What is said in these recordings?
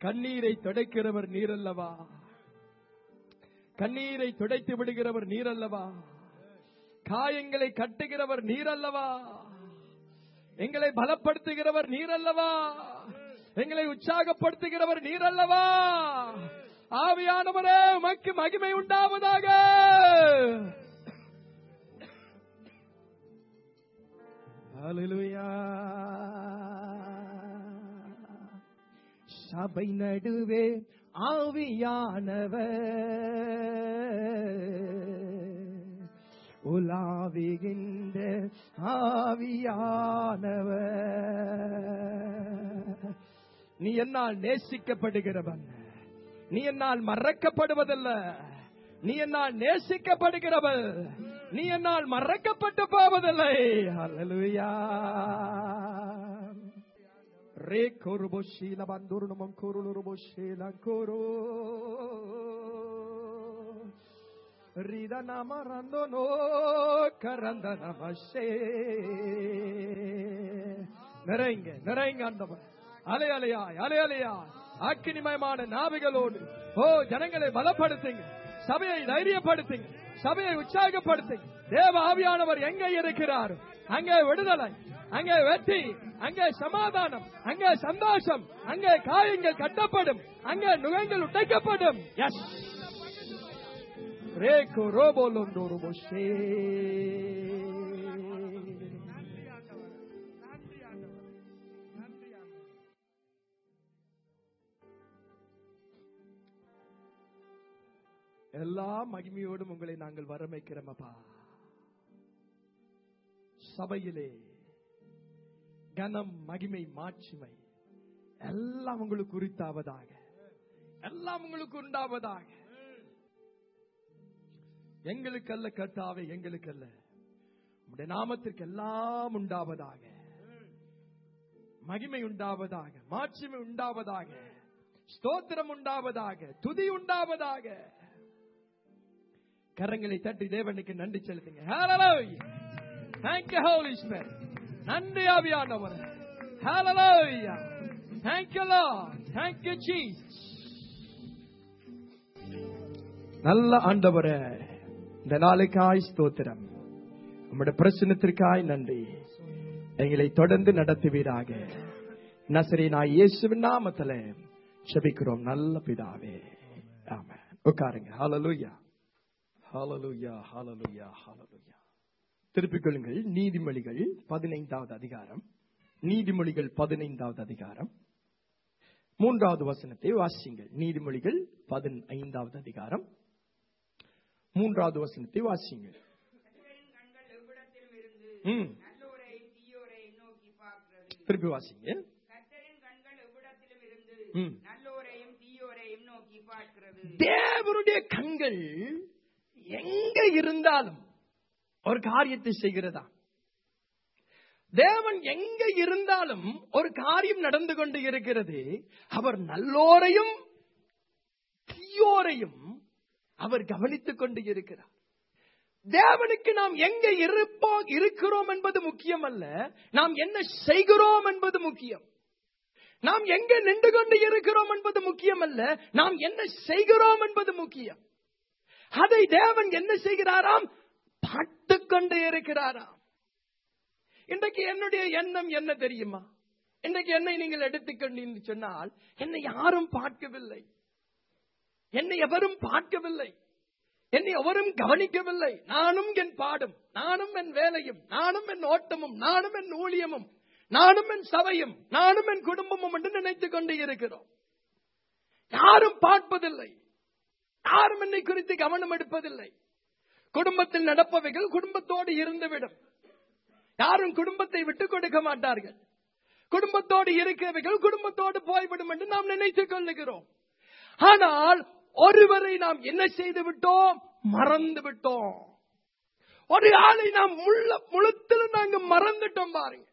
கண்ணீரை துடைக்கிறவர் நீர் அல்லவா? கண்ணீரை துடைத்து விடுகிறவர் நீர் அல்லவா? காயங்களை கட்டுகிறவர் நீர் அல்லவா? எங்களை பலப்படுத்துகிறவர் நீர் அல்லவா? எங்களை உற்சாகப்படுத்துகிறவர் நீர் அல்லவா? ஆவியானவரே, உமக்கு மகிமை உண்டாவதாக. ஹல்லேலூயா. சபை நடுவே ஆவியானவர் உலாவுகின்ற ஆவியானவர், நீ என்னால் நேசிக்கப்படுகிறவன், நீ என்னால் மறக்கப்படுவதல்ல, நீ என்னால் நேசிக்கப்படுகிறவள், நீ என்னால் மறக்கப்பட்டு போவதில்லை. ஹல்லேலூயா. ரே கோருபோஷீல பந்துருணமம் கோருலுருபோஷீல கோரோ ரிதனமரந்தனோ கரந்தனமஷே. நிறைங்க நிறைங்க ஆண்டவர், அலை அலையாய் அலை அலையாய் அக்கினிமயமான நாவிகளோடு ஜனங்களை பலப்படுத்துங்க, சபையை தைரியப்படுத்துங்க, சபையை உற்சாகப்படுத்துங்க. தேவ ஆவியானவர் எங்கே இருக்கிறார் அங்கே விடுதலை, அங்கே வெற்றி, அங்கே சமாதானம், அங்கே சந்தோஷம், அங்கே காயங்கள் கட்டப்படும், அங்கே நுகங்கள் உடைக்கப்படும். எஸ் ரேகோ ரோபோலோண்டோரு போஷே. எல்லா மகிமையோடும் உங்களை நாங்கள் வரமைக்கிறோம் அப்பா. சபையிலே கனம், மகிமை, மாட்சிமை எல்லாம் உங்களுக்கு உரித்தாவதாக, எல்லாம் உங்களுக்கு உண்டாவதாக. எங்களுக்கல்ல கர்த்தாவே, எங்களுக்கல்ல, உம்முடைய நாமத்திற்கு எல்லாம் உண்டாவதாக. மகிமை உண்டாவதாக, மாட்சிமை உண்டாவதாக, ஸ்தோத்திரம் உண்டாவதாக, துதி உண்டாவதாக. கரங்களை தட்டி தேவனுக்கு நன்றி செலுத்துங்க. ஹல்லேலூயா. Thank you Holy Spirit. நன்றி ஆவியானவரே. Hallelujah. Thank you Lord. Thank you Jesus. நல்ல ஆண்டவரே, இந்த நாளுக்காய் ஸ்தோத்திரம், உம்முடைய பிரசன்னத்திற்காய் நன்றி. எங்களை தொடர்ந்து நடத்துவீராக. நசரேயனாகிய இயேசுவின் நாமத்திலே ஜெபிக்கிறோம் நல்ல பிதாவே. ஆமென். உட்காருங்க. ஹல்லேலூயா. ஹல்லேலூயா. ஹல்லேலூயா. ஹல்லேலூயா. திருப்பிக் கொள்ளுங்கள். நீதிமொழிகள் 15வது அதிகாரம். நீதிமொழிகள் 15வது அதிகாரம் 3வது வசனத்தை வாசியுங்கள். நீதிமொழிகள் 15வது அதிகாரம் 3வது வசனத்தை வாசியுங்கள். திருப்பி வாசிங்க. தேவனுடைய கண்கள் எங்க இருந்தாலும் ஒரு காரியத்தை செய்கிறதா? தேவன் எங்க இருந்தாலும் ஒரு காரியம் நடந்து கொண்டு இருக்கிறது. அவர் நல்லோரையும் தீயோரையும் அவர் கவனித்துக் கொண்டு இருக்கிறார். தேவனுக்கு நாம் எங்க இருக்கிறோம் என்பது முக்கியம் அல்ல, நாம் என்ன செய்கிறோம் என்பது முக்கியம். நாம் எங்க நின்று கொண்டு இருக்கிறோம் என்பது முக்கியம் அல்ல, நாம் என்ன செய்கிறோம் என்பது முக்கியம். அதை தேவன் என்ன செய்கிறாராம்? பார்த்துக் கொண்டு இருக்கிறாராம். இன்றைக்கு என்னுடைய எண்ணம் என்ன தெரியுமா? இன்றைக்கு என்னை நீங்கள் எடுத்துக்கொண்டு சொன்னால், என்னை யாரும் பார்க்கவில்லை, என்னை எவரும் பார்க்கவில்லை, என்னை எவரும் கவனிக்கவில்லை. நானும் என் பாடும், நானும் என் வேலையும், நானும் என் ஓட்டமும், நானும் என் ஊழியமும், நானும் என் சபையும், நானும் என் குடும்பமும் என்று நினைத்துக் கொண்டு இருக்கிறோம். யாரும் பார்ப்பதில்லை, யாரும் என்னை குறித்து கவனம் எடுப்பதில்லை. குடும்பத்தில் நடப்பவைகள் குடும்பத்தோடு இருந்துவிடும். யாரும் குடும்பத்தை விட்டுக் கொடுக்க மாட்டார்கள். குடும்பத்தோடு இருக்கிறவைகள் குடும்பத்தோடு போய்விடும் என்று நாம் நினைத்துக் கொள்ளுகிறோம். ஆனால் ஒருவரை நாம் என்ன செய்து விட்டோம்? மறந்து விட்டோம். ஒரு ஆளை நாம் முழுத்திலும் நாங்கள் மறந்துட்டோம். பாருங்க,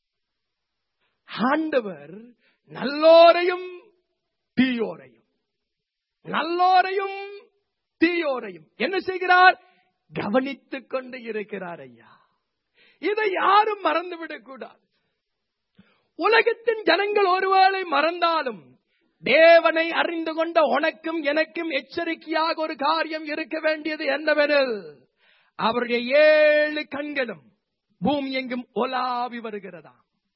ஆண்டவர் நல்லோரையும் தீயோரையும், நல்லோரையும் தீயோரையும் என்ன செய்கிறார்? கவனித்துக் கொண்டு இருக்கிறார். ஐயா, இதை யாரும் மறந்துவிடக் கூடாது. உலகத்தின் ஜனங்கள் ஒருவேளை மறந்தாலும் தேவனை அறிந்து கொண்ட உனக்கும் எனக்கும் எச்சரிக்கையாக ஒரு காரியம் இருக்க வேண்டியது என்னவெனில், அவருடைய 7 கண்களும் பூமி எங்கும் ஒலாவி வருகிறதா.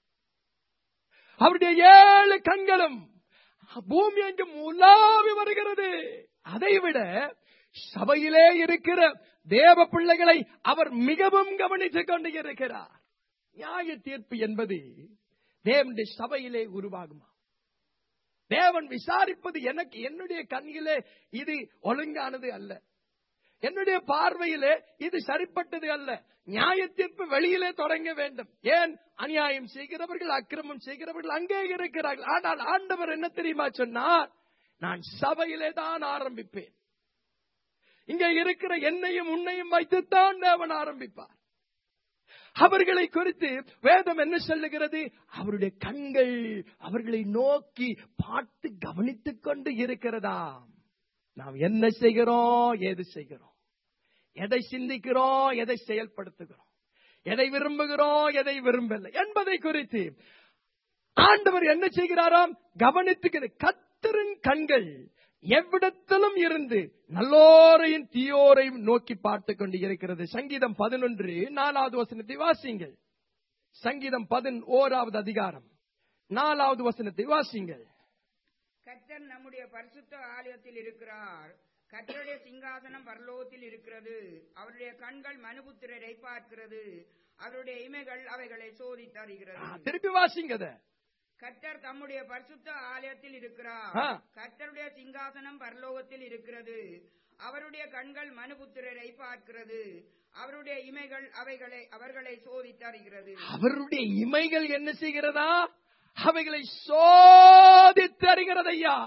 அவருடைய 7 கண்களும் பூமி எங்கும் உலாவி வருகிறது. அதைவிட சபையிலே இருக்கிற தேவ பிள்ளைகளை அவர் மிகவும் கவனித்துக் கொண்டு இருக்கிறார். நியாய தீர்ப்பு என்பது தேவனுடைய சபையிலே உருவாகுமா? தேவன் விசாரிப்பது எனக்கு என்னுடைய கண்ணிலே இது ஒழுங்கானது அல்ல, என்னுடைய பார்வையிலே இது சரிப்பட்டது அல்ல. நியாய தீர்ப்பு வெளியிலே தொடங்க வேண்டும். ஏன்? அநியாயம் செய்கிறவர்கள், அக்கிரமம் செய்கிறவர்கள் அங்கே இருக்கிறார்கள். ஆனால் ஆண்டவர் என்ன தெரியுமா சொன்னார்? நான் சபையிலே தான் ஆரம்பிப்பேன். இங்கே இருக்கிற என்னையும் உன்னையும் வைத்துத்தான் தேவன் ஆரம்பிப்பார். அவர்களை குறித்து வேதம் என்ன சொல்லுகிறது? அவருடைய கண்கள் அவர்களை நோக்கி பார்த்து கவனித்துக் கொண்டு இருக்கிறதா. நாம் என்ன செய்கிறோம், ஏது செய்கிறோம், எதை சிந்திக்கிறோம், எதை செயல்படுத்துகிறோம், எதை விரும்புகிறோம், எதை விரும்பவில்லை என்பதை குறித்து ஆண்டவர் என்ன செய்கிறாராம்? கவனித்துக்கிறது. கர்த்தரின் கண்கள் எவ்விடத்திலும் இருந்து நல்லோரையும் தீயோரையும் நோக்கி பார்த்து கொண்டு இருக்கிறது. சங்கீதம் 11:4 வசனத்தை வாசிங்கள். சங்கீதம் 11வது அதிகாரம் 4வது வசனத்தை வாசிங்கள். கர்த்தர் நம்முடைய பரிசுத்த ஆலயத்தில் இருக்கிறார். கர்த்தருடைய சிங்காசனம் பரலோகத்தில் இருக்கிறது. அவருடைய கண்கள் மனுபுத்திரரை பார்க்கிறது. அவருடைய இமைகள் அவைகளை சோதித்தறிகிறது. திருப்பி வாசிங்க. கர்த்தர் தம்முடைய பரிசுத்த ஆலயத்தில் இருக்கிறார். கர்த்தருடைய சிங்காசனம் பரலோகத்தில் இருக்கிறது. அவருடைய கண்கள் மனுபுத்திரரை பார்க்கிறது. அவருடைய இமைகள் அவர்களை சோதித்தறிகிறது. அவருடைய இமைகள் என்ன செய்கிறதா? அவைகளை சோதித்தறிகிறது. ஐயா,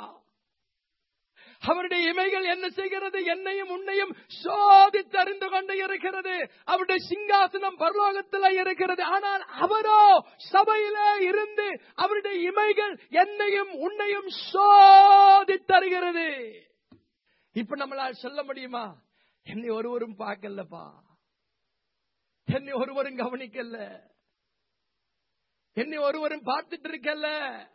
அவருடைய இமைகள் என்ன செய்கிறது? என்னையும் உன்னையும் சோதித்தறிந்து கொண்டு இருக்கிறது. அவருடைய சிங்காசனம் பரலோகத்தில் இருக்கிறது. ஆனால் அவரோ சபையிலே இருந்து அவருடைய இமைகள் என்னையும் உன்னையும் சோதித்தறிகிறது. இப்ப நம்மளால் சொல்ல முடியுமா? என்னை ஒருவரும் பார்க்கலப்பா, என்னை ஒருவரும் கவனிக்கல, என்னை ஒருவரும் பார்த்துட்டு இருக்கல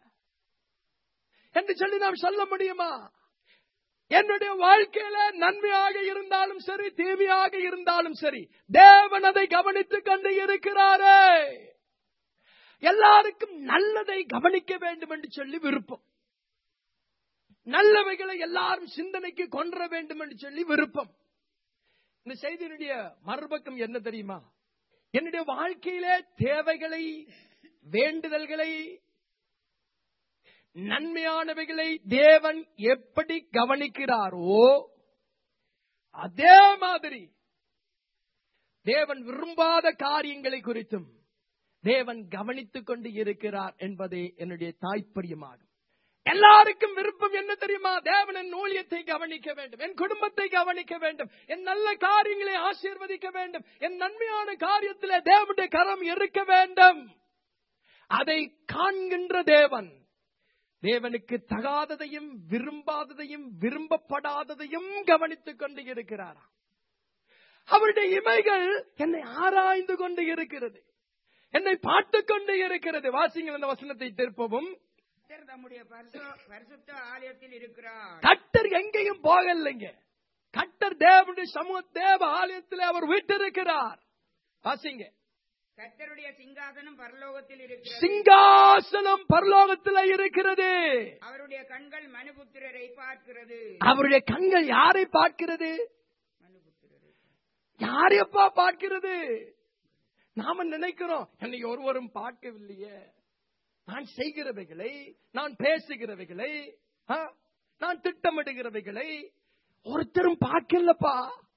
என்று சொல்லி நாம் சொல்ல முடியுமா? என்னுடைய வாழ்க்கையில நன்மையாக இருந்தாலும் சரி, தீமையாக இருந்தாலும் சரி, தேவன் அதை கவனித்துக் கொண்டு இருக்கிறாரே. எல்லாருக்கும் நல்லதை கவனிக்க வேண்டும் என்று சொல்லி விருப்பம், நல்லவைகளை எல்லாரும் சிந்தனைக்கு கொன்ற வேண்டும் என்று சொல்லி விருப்பம். இந்த செய்தியினுடைய மறுபக்கம் என்ன தெரியுமா? என்னுடைய வாழ்க்கையிலே தேவைகளை, வேண்டுதல்களை, நன்மையானவைகளை தேவன் எப்படி கவனிக்கிறாரோ அதே மாதிரி தேவன் விரும்பாத காரியங்களை குறித்தும் தேவன் கவனித்துக் கொண்டு இருக்கிறார் என்பதே என்னுடைய தாய்ப்பரியமாகும். எல்லாருக்கும் விருப்பம் என்ன தெரியுமா? தேவன் என் ஊழியத்தை கவனிக்க வேண்டும், என் குடும்பத்தை கவனிக்க வேண்டும், என் நல்ல காரியங்களை ஆசீர்வதிக்க வேண்டும், என் நன்மையான காரியத்திலே தேவனுடைய கரம் இருக்க வேண்டும். அதை காண்கின்ற தேவன் தேவனுக்கு தகாததையும் விரும்பாததையும் விரும்பப்படாததையும் கவனித்துக் கொண்டு இருக்கிறாராம். அவருடைய இமைகள் என்னை ஆராய்ந்து கொண்டு இருக்கிறது, என்னை பார்த்துக் கொண்டு இருக்கிறது. வாசிங்கள் அந்த வசனத்தை திருப்பவும். கர்த்தர் தம்முடைய பரிசுத்த ஆலயத்தில் இருக்கிறார். கர்த்தர் எங்கேயும் போகலைங்க. கர்த்தர் தேவனுடைய சமூக தேவ ஆலயத்தில் அவர் வீட்டிருக்கிறார். வாசிங்க. கர்த்தருடைய சிங்காசனம் பரலோகத்தில் இருக்கிறது. சிங்காசனம் பரலோகத்தில் இருக்கிறது. அவருடைய கண்கள் மனுபுத்திரரை பார்க்கிறது. அவருடைய கண்கள் யாரை பார்க்கிறது? மனுபுத்திரரை. யாரையப்பா பார்க்கிறது? நாம நினைக்கிறோம் என்னை ஒருவரும் பார்க்கவில்லையே, நான் செய்கிறவைகளை, நான் பேசுகிறவைகளை, நான் திட்டமிடுகிறவைகளை ஒருத்தரும் பார்க்கலப்பா.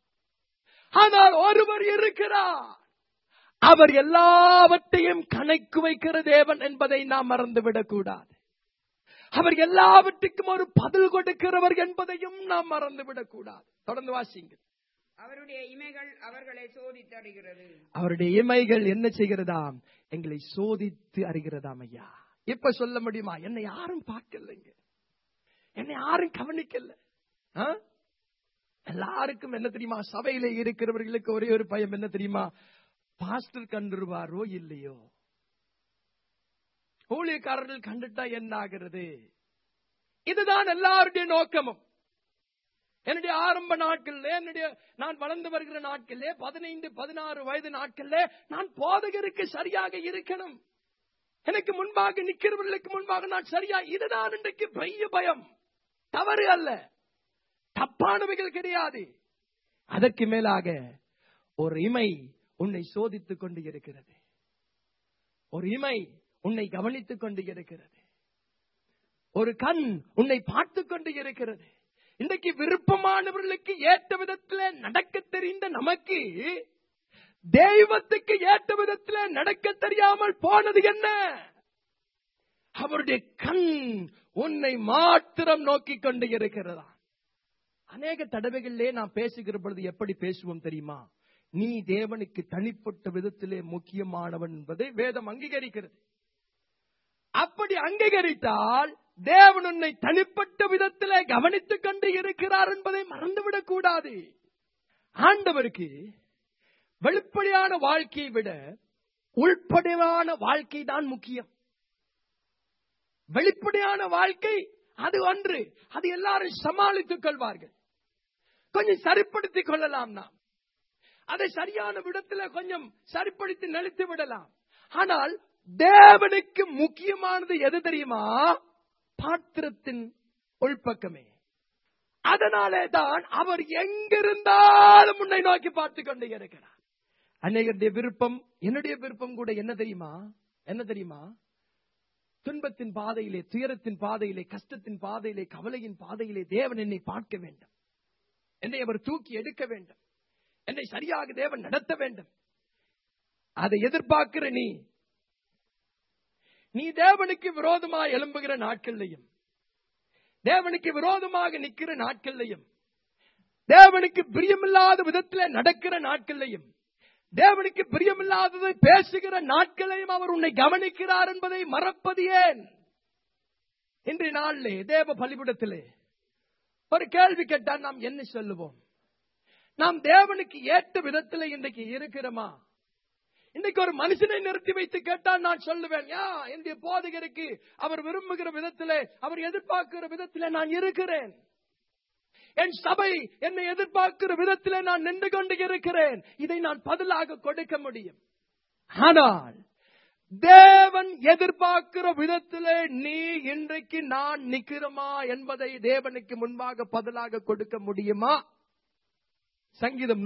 ஆனால் ஒருவர் இருக்கிறார், அவர் எல்லாவற்றையும் கணக்கு வைக்கிற தேவன் என்பதை நாம் மறந்துவிடக் கூடாது. அவர் எல்லாவற்றுக்கும் ஒரு பதில் கொடுக்கிறவர் என்பதையும் நாம் மறந்துவிடக் கூடாது. தொடர்ந்து வாசிங்கள். அவருடைய இமைகள் அவர்களை சோதித்து அறிகிறது. அவருடைய இமைகள் என்ன செய்கிறதாம்? எங்களை சோதித்து அறிகிறதாம். ஐயா, இப்ப சொல்ல முடியுமா? என்னை யாரும் பார்க்கலைங்க, என்னை யாரும் கவனிக்கல. எல்லாருக்கும் என்ன தெரியுமா? சபையில இருக்கிறவர்களுக்கு ஒரே ஒரு பயம் என்ன தெரியுமா? பாஸ்டர் கண்டுருவாரோ இல்லையோ, ஊழியக்காரர்கள் கண்டுட்டா என்ன ஆகிறது, இதுதான் எல்லாருடைய நோக்கமும். என்னுடைய ஆரம்ப நாட்களிலே, நான் வளர்ந்து வருகிற நாட்களிலே, 15-16 வயது நாட்களிலே நான் போதகருக்கு சரியாக இருக்கணும், எனக்கு முன்பாக நிற்கிறவர்களுக்கு முன்பாக நான் சரியா, இதுதான் இன்றைக்கு பெரிய பயம். தவறு அல்ல, தப்பானவைகள் கிடையாது. அதற்கு மேலாக ஒரு இமை உன்னை சோதித்துக் கொண்டு இருக்கிறது, ஒரு இமை உன்னை கவனித்துக் கொண்டு இருக்கிறது, ஒரு கண் உன்னை பார்த்துக் கொண்டு இருக்கிறது. இன்றைக்கு விருப்பமானவர்களுக்கு ஏற்ற விதத்தில் நடக்க தெரிந்த நமக்கு தெய்வத்துக்கு ஏற்ற விதத்தில் நடக்க தெரியாமல் போனது என்ன? அவருடைய கண் உன்னை மாத்திரம் நோக்கிக் கொண்டு இருக்கிறதா? அநேக தடவைகளிலே நாம் பேசுகிற பொழுது எப்படி பேசுவோம் தெரியுமா? நீ தேவனுக்கு தனிப்பட்ட விதத்திலே முக்கியமானவன் என்பதை வேதம் அங்கீகரிக்கிறது. அப்படி அங்கீகரித்தால் தேவன் உன்னை தனிப்பட்ட விதத்திலே கவனித்துக் கொண்டு இருக்கிறார் என்பதை மறந்துவிடக் கூடாது. ஆண்டவருக்கு வெளிப்படையான வாழ்க்கையை விட உள்படையான வாழ்க்கை தான் முக்கியம். வெளிப்படையான வாழ்க்கை அது ஒன்று, அது எல்லாரும் சமாளித்துக் கொள்வார்கள், கொஞ்சம் சரிப்படுத்திக் கொள்ளலாம், நாம் அதை சரியான விடத்தில் கொஞ்சம் சரிப்படுத்தி நெளித்து விடலாம். ஆனால் தேவனுக்கு முக்கியமானது எது தெரியுமா? பாத்திரத்தின் உள்பக்கமே. அதனாலே தான் அவர் எங்கிருந்தாலும் உன்னை நோக்கி பார்த்துக் கொண்டே இருக்கிறார். அநேகருடைய விருப்பம், என்னுடைய விருப்பம் கூட என்ன தெரியுமா? துன்பத்தின் பாதையிலே, துயரத்தின் பாதையிலே, கஷ்டத்தின் பாதையிலே, கவலையின் பாதையிலே தேவன் என்னை பார்க்க வேண்டும், என்னை அவர் தூக்கி எடுக்க வேண்டும், என்னை சரியாக தேவன் நடத்த வேண்டும். அதை எதிர்பார்க்கிற நீ தேவனுக்கு விரோதமாக எழும்புகிற நாட்கள்லையும், தேவனுக்கு விரோதமாக நிற்கிற நாட்கள்லையும், தேவனுக்கு பிரியமில்லாத விதத்தில் நடக்கிற நாட்கள்லையும், தேவனுக்கு பிரியமில்லாததை பேசுகிற நாட்களையும் அவர் உன்னை கவனிக்கிறார் என்பதை மறப்பது ஏன்? இன்றைய நாளிலே தேவ பலிபீடத்திலே ஒரு கேள்வி கேட்டால் நாம் என்ன சொல்லுவோம்? நாம் தேவனுக்கு ஏற்ற விதத்தில் இன்றைக்கு இருக்கிறோமா? இன்னைக்கு ஒரு மனுஷனை நிறுத்தி வைத்து கேட்டால் நான் சொல்லுவேன், என்னுடைய போதகருக்கு அவர் விரும்புகிற விதத்திலே, அவர் எதிர்பார்க்கிற விதத்திலே நான் இருக்கிறேன், என் சபை என்னை எதிர்பார்க்கிற விதத்திலே நான் நின்று கொண்டு இருக்கிறேன். இதை நான் பதிலாக கொடுக்க முடியும். ஆனால் தேவன் எதிர்பார்க்கிற விதத்திலே நீ இன்றைக்கு நான் நிற்கிறோமா என்பதை தேவனுக்கு முன்பாக பதிலாக கொடுக்க முடியுமா? சங்கீதம்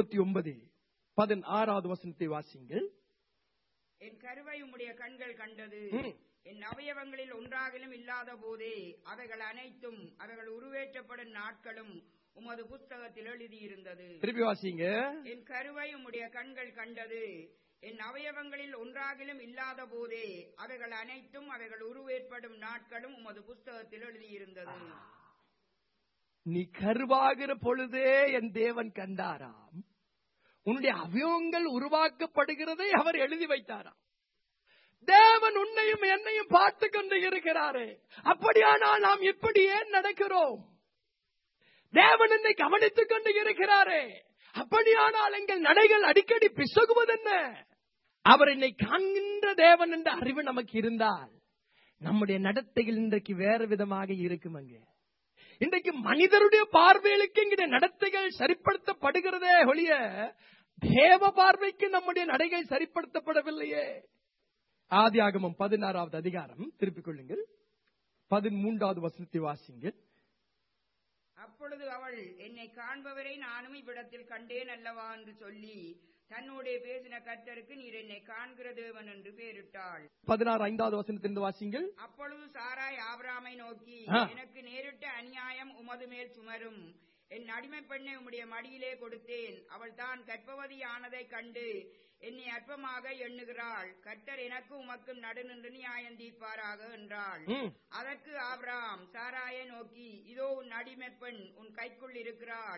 139:16 வசனத்தை வாசிங்கள். என் கருவை உம்முடைய கண்கள் கண்டது, என் அவயவங்களில் ஒன்றாகிலும் இல்லாத போதே அவைகள் அனைத்தும் அவைகள் உருவேற்றப்படும் நாட்களும் உமது புஸ்தகத்தில் எழுதியிருந்தது. திருப்பி வாசிங்க. என் கருவை உம்முடைய கண்கள் கண்டது, என் அவயவங்களில் ஒன்றாகிலும் இல்லாத போதே அவைகள் அனைத்தும் அவைகள் உருவேற்படும் நாட்களும் உமது புஸ்தகத்தில் எழுதியிருந்தது. நீ கருவாகிற பொழுதே என் தேவன் கண்டாராம், உன்னுடைய அவயவங்கள் உருவாக்கப்படுகிறதை அவர் எழுதி வைத்தாராம். தேவன் உன்னையும் என்னையும் பார்த்து கொண்டு இருக்கிறாரே. அப்படியானால் நாம் இப்படி ஏன் நடக்கிறோம்? தேவன் என்னை கவனித்துக் கொண்டு இருக்கிறாரே. அப்படியானால் எங்கள் நடைகள் அடிக்கடி பிசகுவதென்ன? அவர் என்னை காண்கின்ற தேவன் என்ற அறிவு நமக்கு இருந்தால் நம்முடைய நடத்தைகள் இன்றைக்கு வேறு விதமாக இருக்கும். அங்கே இன்றைக்கு மனிதருடைய பார்வைகளுக்கு இங்கே நடத்தைகள் சரிப்படுத்தப்படுகிறதே ஒழிய தேவ பார்வைக்கு நம்முடைய நடைகள் சரிப்படுத்தப்படவில்லையே. ஆதியாகமம் 16வது அதிகாரம் திருப்பிக் கொள்ளுங்கள், 13வது வசனத்தை வாசிங்கள். அப்பொழுது அவள், என்னை காண்பவரை நானும் இவ்விடத்தில் கண்டேன் அல்லவா என்று சொல்லி தன்னோடே பேசின கர்த்தருக்கு நீர் என்னை காண்கிற தேவன் என்று பெயரிட்டாள். 16 வசனத்திலிருந்து வாசிங்கள். அப்பொழுது சாராய் ஆபிரகாமை நோக்கி, எனக்கு நேரிட்ட அநியாயம் உமது மேல் சுமரும், என் அடிமை பெண்ணை உம்முடைய மடியிலே கொடுத்தேன், அவள் தான் கர்ப்பவதி ஆனதை கண்டு என்னை அற்பமாக எண்ணுகிறாள், கர்த்தர் எனக்கு உமக்கும் நடுநின்று நியாயம் தீர்ப்பாராக என்றாள். அதற்கு ஆபிரகாம் சாராயை நோக்கி, இதோ உன் அடிமை பெண் உன் கைக்குள் இருக்கிறாள்,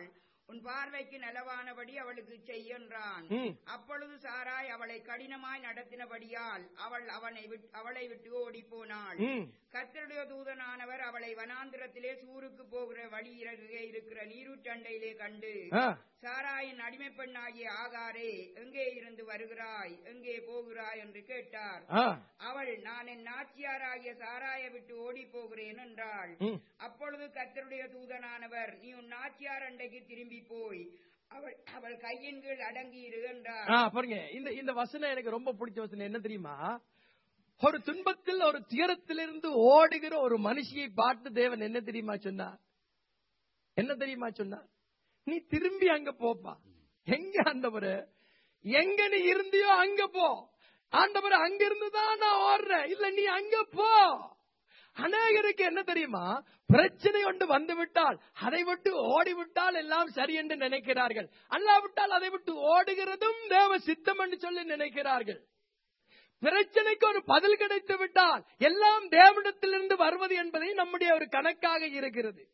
உன் பார்வைக்கு நலவானபடி அவளுக்கு செய் என்றான். அப்பொழுது சாராய் அவளை கடினமாய் நடத்தினபடியால் அவளை விட்டு ஓடி போனாள். கர்த்தருடைய தூதனானவர் அவளை வனாந்திரத்திலே சூருக்கு போகிற வழி இருக்கிற நீரூற்றண்டையிலே கண்டு, சாராயின் அடிமை பெண்ணாகிய ஆகாரே, எங்கே இருந்து வருகிறாய், எங்கே போகிறாய் என்று கேட்டார். அவள், நான் என் நாச்சியாராகிய சாராயை விட்டு ஓடி போகிறேன் என்றாள். அப்பொழுது கர்த்தருடைய தூதனானவர், நீ உன் நாச்சியார் அண்டைக்கு திரும்பி போய் அவள் கையின் கீழ் அடங்கி இரு என்றார். பாருங்க, இந்த வசனம் எனக்கு ரொம்ப பிடிச்ச வசனம். என்ன தெரியுமா? ஒரு துன்பத்தில், ஒரு துயரத்திலிருந்து ஓடுகிற ஒரு மனுஷியை பார்த்து தேவன் என்ன தெரியுமா சொன்னார்? என்ன தெரியுமா சொன்னார்? நீ திரும்பி அங்க போப்பா. எங்க ஆண்டவரே? எங்க நீ இருந்தியோ அங்க போ. ஆண்டவரே, அங்க இருந்துதான் நான் ஓடுறேன். இல்ல, நீ அங்க போ. அநேகருக்கு என்ன தெரியுமா? பிரச்சனை ஒன்று வந்துவிட்டால் அதை விட்டு ஓடிவிட்டால் எல்லாம் சரி என்று நினைக்கிறார்கள். அல்லாவிட்டால் அதை விட்டு ஓடுகிறதும் தேவ சித்தம் என்று சொல்லி நினைக்கிறார்கள். பிரச்சனைக்கு ஒரு பதில் கிடைத்து விட்டால் எல்லாம் தேவனிடத்திலிருந்து வருவது என்பதை நம்முடைய ஒரு கணக்காக இருக்கிறது.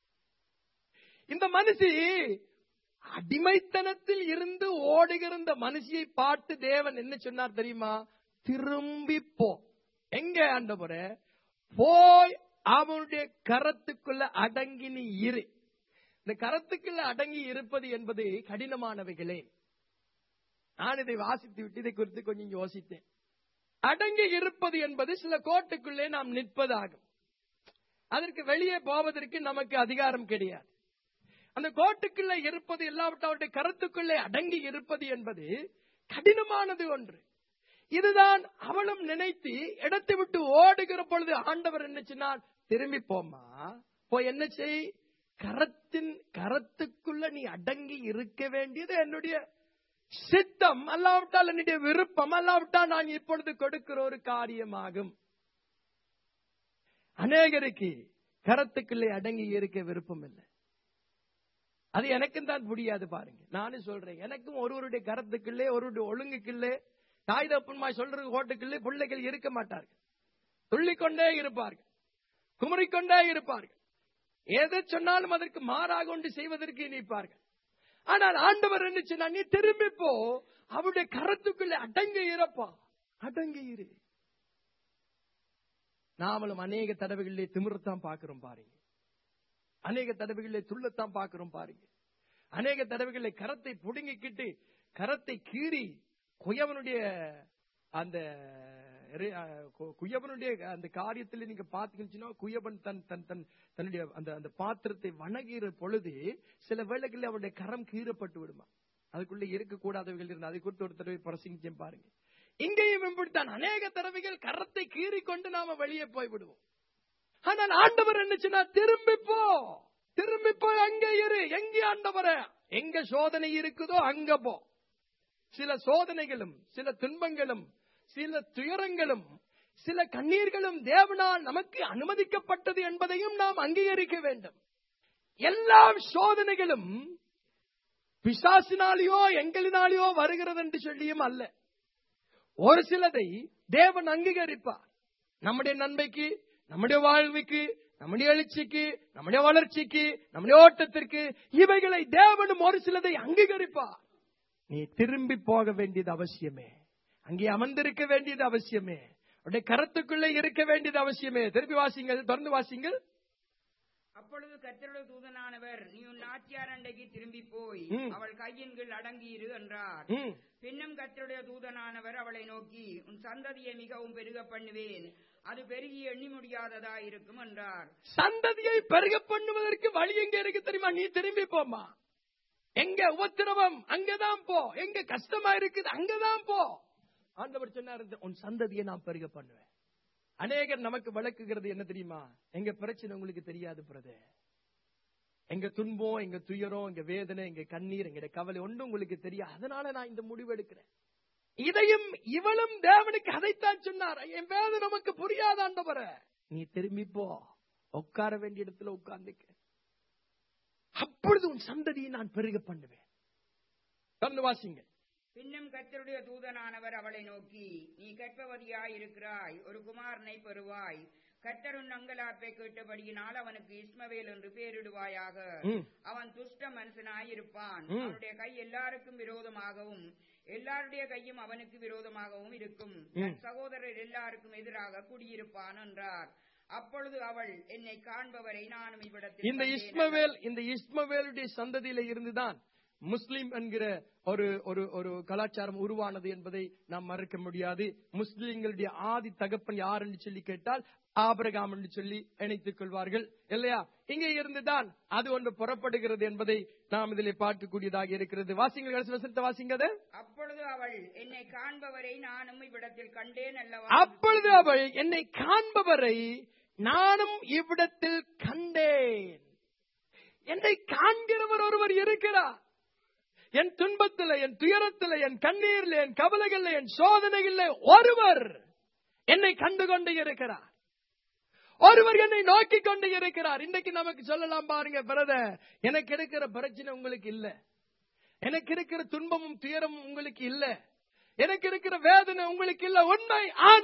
இந்த மனுஷி அடிமைத்தனத்தில் இருந்து ஓடுகிற இந்த மனுஷியை பார்த்து தேவன் என்ன சொன்னார் தெரியுமா? திரும்பி போ. எங்க ஆண்டவரே? போய் அவனுடைய கரத்துக்குள்ள அடங்கி நீ இரு. இந்த கரத்துக்குள்ள அடங்கி இருப்பது என்பது கடினமானவைகளே. நான் இதை வாசித்து விட்டு இதை குறித்து கொஞ்சம் யோசித்தேன். அடங்கி இருப்பது என்பது சில கோட்டுக்குள்ளே நாம் நிற்பதாகும். அதற்கு வெளியே போவதற்கு நமக்கு அதிகாரம் கிடையாது. அந்த கோட்டுக்குள்ளே இருப்பது, எல்லாவற்றை அவருடைய கருத்துக்குள்ளே அடங்கி இருப்பது என்பது கடினமானது ஒன்று. இதுதான் அவளும் நினைத்து இடத்தை விட்டு ஓடுகிற பொழுது ஆண்டவர் என்ன சொன்னார்? திரும்பி போமா, போய் என்ன செய்? கரத்துக்குள்ள நீ அடங்கி இருக்க வேண்டியது என்னுடைய சித்தம், அல்லாவிட்டால் என்னுடைய விருப்பம், அல்லாவிட்டால் நான் இப்பொழுது கொடுக்கிற ஒரு காரியமாகும். அநேகருக்கு கரத்துக்குள்ளே அடங்கி இருக்க விருப்பம் இல்லை. அது எனக்கும் தான் முடியாது. பாருங்க, நானும் சொல்றேன், எனக்கும் ஒருவருடைய கரத்துக்குள்ளே, ஒருவருடைய ஒழுங்குக்குள்ளே, தாய் தப்புமாய் சொல்றது கோட்டுக்குள்ளே பிள்ளைகள் இருக்க மாட்டார்கள். துள்ளிக்கொண்டே இருப்பார்கள், குமரிக்கொண்டே இருப்பார்கள். எதை சொன்னாலும் அதற்கு மாறாக ஒன்று செய்வதற்கு நினைப்பார்கள். ஆனால் ஆண்டவர் என்ன சொன்னா? நீ திரும்பி போ, அவருடைய கரத்துக்குள்ளே அடங்கி இருப்பா, அடங்கி இரு. நாமளும் அநேக தடவைகளிலே திமிரத்தான் பார்க்கிறோம் பாருங்க. அநேக தடவைகளிலே துள்ளத்தான் பார்க்கிறோம் பாருங்க. அநேக தடவைகளிலே கரத்தை புடுங்கிக்கிட்டு, கரத்தை கீறி குயவனுடைய அந்த காரியத்தில் நீங்க பாத்தீங்கன்னா, குயவன் தன்னுடைய அந்த பாத்திரத்தை வணங்குகிற பொழுது சில வேளைகளில் அவருடைய கரம் கீறப்பட்டு விடுமா. அதுக்குள்ள இருக்கக்கூடாதவைகள் இருந்து அதை குறித்து ஒரு தடவை பிரசங்கிச்சேன் பாருங்க. இங்கேயும் இப்படித்தான் அநேக தடவைகள் கரத்தை கீறி கொண்டு நாம வெளியே போய் விடுவோம். ஆனால் ஆண்டவர் என்ன சொன்னா? திரும்பி போ, திரும்பி போய் அங்க இரு. எங்கே ஆண்டவரே? எங்க சோதனை இருக்குதோ அங்க போ. சில சோதனைகளும், சில துன்பங்களும், சில துயரங்களும், சில கண்ணீர்களும் தேவனால் நமக்கு அனுமதிக்கப்பட்டது என்பதையும் நாம் அங்கீகரிக்க வேண்டும். எல்லா சோதனைகளும் பிசாசினாலேயோ எங்களினாலேயோ வருகிறது என்று சொல்லியும் அல்ல. ஒரு சிலதை தேவன் அங்கீகரிப்பார். நம்முடைய நன்மைக்கு, நம்முடைய வாழ்வுக்கு, நம்முடைய எழுச்சிக்கு, நம்முடைய வளர்ச்சிக்கு, நம்முடைய ஓட்டத்திற்கு, இவைகளை தேவனும் ஒரு சிலதை அங்கீகரிப்பார். நீ திரும்பி போக வேண்டியது அவசியமே, அங்கே அமர்ந்திருக்க வேண்டியது அவசியமே, அவருடைய கரத்துக்குள்ளே இருக்க வேண்டியது அவசியமே. திருப்பி வாசிங்கள், தொடர்ந்து வாசிங்கள். அப்பொழுது கர்த்தருடைய தூதனானவர், நீ உன் நாச்சியார் அண்டைக்கு திரும்பி போய் அவள் கையின் கீழ் அடங்கி இரு என்றார். பின்னும் கர்த்தருடைய தூதனானவர் அவளை நோக்கி, உன் சந்ததியை மிகவும் பெருக பண்ணுவேன், அது பெருகி எண்ணி முடியாததா இருக்கும் என்றார். சந்ததியை பெருக பண்ணுவதற்கு வழி எங்க இருக்கு தெரியுமா? நீ திரும்பி போமா. எங்க உபத்திரவம் அங்கதான் போ, எங்க கஷ்டமா இருக்குது அங்கதான் போ. ஆண்டவர் சொன்னார், உன் சந்ததியை நான் பெருக பண்ணுவேன். அநேகர் நமக்கு விளக்குகிறது என்ன தெரியுமா? எங்க பிரச்சனை உங்களுக்கு தெரியாது பிரதர், எங்க துன்பம், எங்க துயரம், எங்க வேதனை, எங்க கண்ணீர், எங்க கவலை ஒன்றும் உங்களுக்கு தெரியாது, அதனால நான் இந்த முடிவு எடுக்கிறேன். இதையும் இவளும் தேவனுக்கு அதைத்தான் சொன்னார். என் வேதனை நமக்கு புரியாத ஆண்டவர, நீ திரும்பி போ, உட்கார வேண்டிய இடத்துல உட்கார்ந்துக்க, அப்பொழுது உன் சந்ததியை நான் பெருக பண்ணுவேன். தொடர்ந்து வாசிங்க. பின்னும் கர்த்தருடைய தூதனானவர் அவளை நோக்கி, நீ கர்ப்பவதியாய் இருக்கிறாய், ஒரு குமாரனை பெறுவாய், கர்த்தரின் அங்கலாப்பை கேட்டபடியினால் அவனுக்கு இஸ்மவேல் என்று பெயரிடுவாயாக. அவன் துஷ்ட மனுஷனாயிருப்பான். அவனுடைய கை எல்லாருக்கும் விரோதமாகவும் எல்லாருடைய கையும் அவனுக்கு விரோதமாகவும் இருக்கும். சகோதரர் எல்லாருக்கும் எதிராக குடியிருப்பான் என்றார். அப்பொழுது அவள், என்னை காண்பவரை நானும் இவ்விடத்தில். இந்த இஸ்மவேலுடைய சந்ததியில இருந்துதான் முஸ்லிம் என்கிற ஒரு கலாச்சாரம் உருவானது என்பதை நாம் மறக்க முடியாது. முஸ்லிம்களுடைய ஆதி தகப்பன் யார் என்று சொல்லி கேட்டால் ஆபிரகாம் என்று சொல்லி இணைத்துக் கொள்வார்கள் இல்லையா? இங்கே இருந்துதான் அது ஒன்று புறப்படுகிறது என்பதை நாம் இதிலே பார்க்கக்கூடியதாக இருக்கிறது. வாசிங்கள், கடைசி வசனத்தை வாசிங்க. அப்பொழுது அவள், என்னை காண்பவரை நானும் இவ்விடத்தில் கண்டேன் அல்லவா. அப்பொழுது அவள், என்னை காண்பவரை நானும் இவ்விடத்தில் கண்டேன். என்னை காண்கிறவர் ஒருவர் இருக்கிறார். என் துன்பத்தில், என் துயரத்தில், என் கண்ணீரில், என் கவலைகளில், என் சோதனைகளில் ஒருவர் என்னை கண்டுகொண்டு இருக்கிறார். ஒருவர் என்னை நோக்கி கொண்டு இருக்கிறார். இன்றைக்கு நமக்கு சொல்லலாம் பாருங்க, பிரதர், எனக்கு இருக்கிற பிரச்சனை உங்களுக்கு இல்ல, எனக்கு இருக்கிற துன்பமும் துயரமும் உங்களுக்கு இல்ல, எனக்கு இருக்கிற வேதனை உங்களுக்கு இல்ல, உண்மை.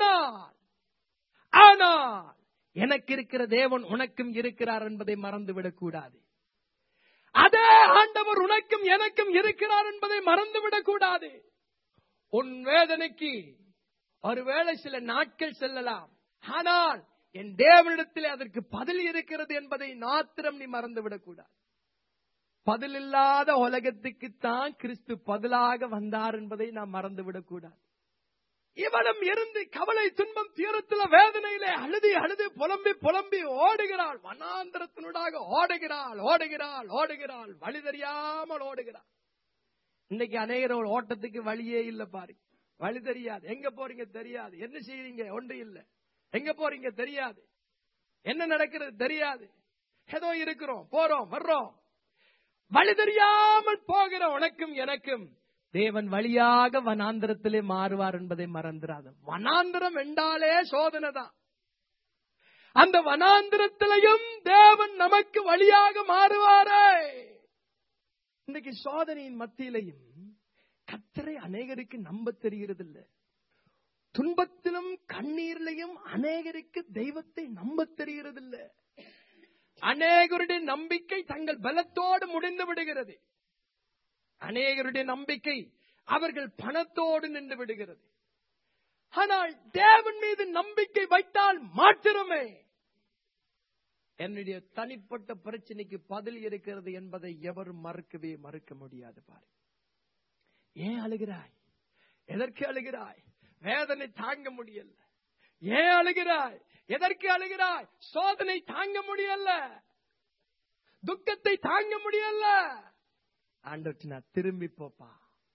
ஆனால் எனக்கு இருக்கிற தேவன் உனக்கும் இருக்கிறார் என்பதை மறந்துவிடக் கூடாது. அதே ஆண்டவர் உனக்கும் எனக்கும் இருக்கிறார் என்பதை மறந்துவிடக் கூடாது. உன் வேதனைக்கு ஒருவேளை சில நாட்கள் செல்லலாம், ஆனால் என் தேவனிடத்தில் அதற்கு பதில் இருக்கிறது என்பதை மாத்திரம் நீ மறந்துவிடக் கூடாது. பதில் இல்லாத உலகத்துக்குத்தான் கிறிஸ்து பதிலாக வந்தார் என்பதை நாம் மறந்துவிடக் கூடாது. இவனும் இருந்து கவலை, துன்பம், துயரத்தில, வேதனையிலே அழுது அழுது புலம்பி புலம்பி ஓடுகிறாள். வனாந்தரத்தினூடாக ஓடுகிறாள், வழி தெரியாமல் ஓடுகிறாள். இன்னைக்கு அநேகர் ஓட்டத்துக்கு வழியே இல்ல பாரு. வழி தெரியாது, எங்க போறீங்க தெரியாது, என்ன செய்றீங்க ஒன்று இல்ல, எங்க போறீங்க தெரியாது, என்ன நடக்கிறது தெரியாது. ஏதோ இருக்கிறோம், போறோம், வர்றோம். வழி தெரியாமல் போகிற உனக்கும் எனக்கும் தேவன் வழியாக வனாந்திரத்திலே மாறுவார் என்பதை மறந்துடாது. வனாந்திரம் என்றாலே சோதனை தான். அந்த வனாந்திரத்திலையும் தேவன் நமக்கு வழியாக மாறுவாரே. இன்னைக்கு சோதனையின் மத்தியிலையும் கர்த்தரை அநேகருக்கு நம்ப தெரிகிறதில்ல. துன்பத்திலும் கண்ணீரிலையும் அநேகருக்கு தெய்வத்தை நம்ப தெரிகிறதில்ல. அநேகருடைய நம்பிக்கை தங்கள் பலத்தோடு முடிந்து விடுகிறது. அநேகருடைய நம்பிக்கை அவர்கள் பணத்தோடு நின்று விடுகிறது. ஆனால் தேவன் மீது நம்பிக்கை வைத்தால் மாத்திரமே என்னுடைய தனிப்பட்ட பிரச்சனைக்கு பதில் இருக்கிறது என்பதை எவரும் மறுக்க முடியாது. பாரு, ஏன் அழுகிறாய்? எதற்கு அழுகிறாய்? வேதனை தாங்க முடியல. ஏன் அழுகிறாய்? எதற்கு அழுகிறாய்? சோதனை தாங்க முடியல, துக்கத்தை தாங்க முடியல. ஆண்டவர்னா திரும்பி போப்பா,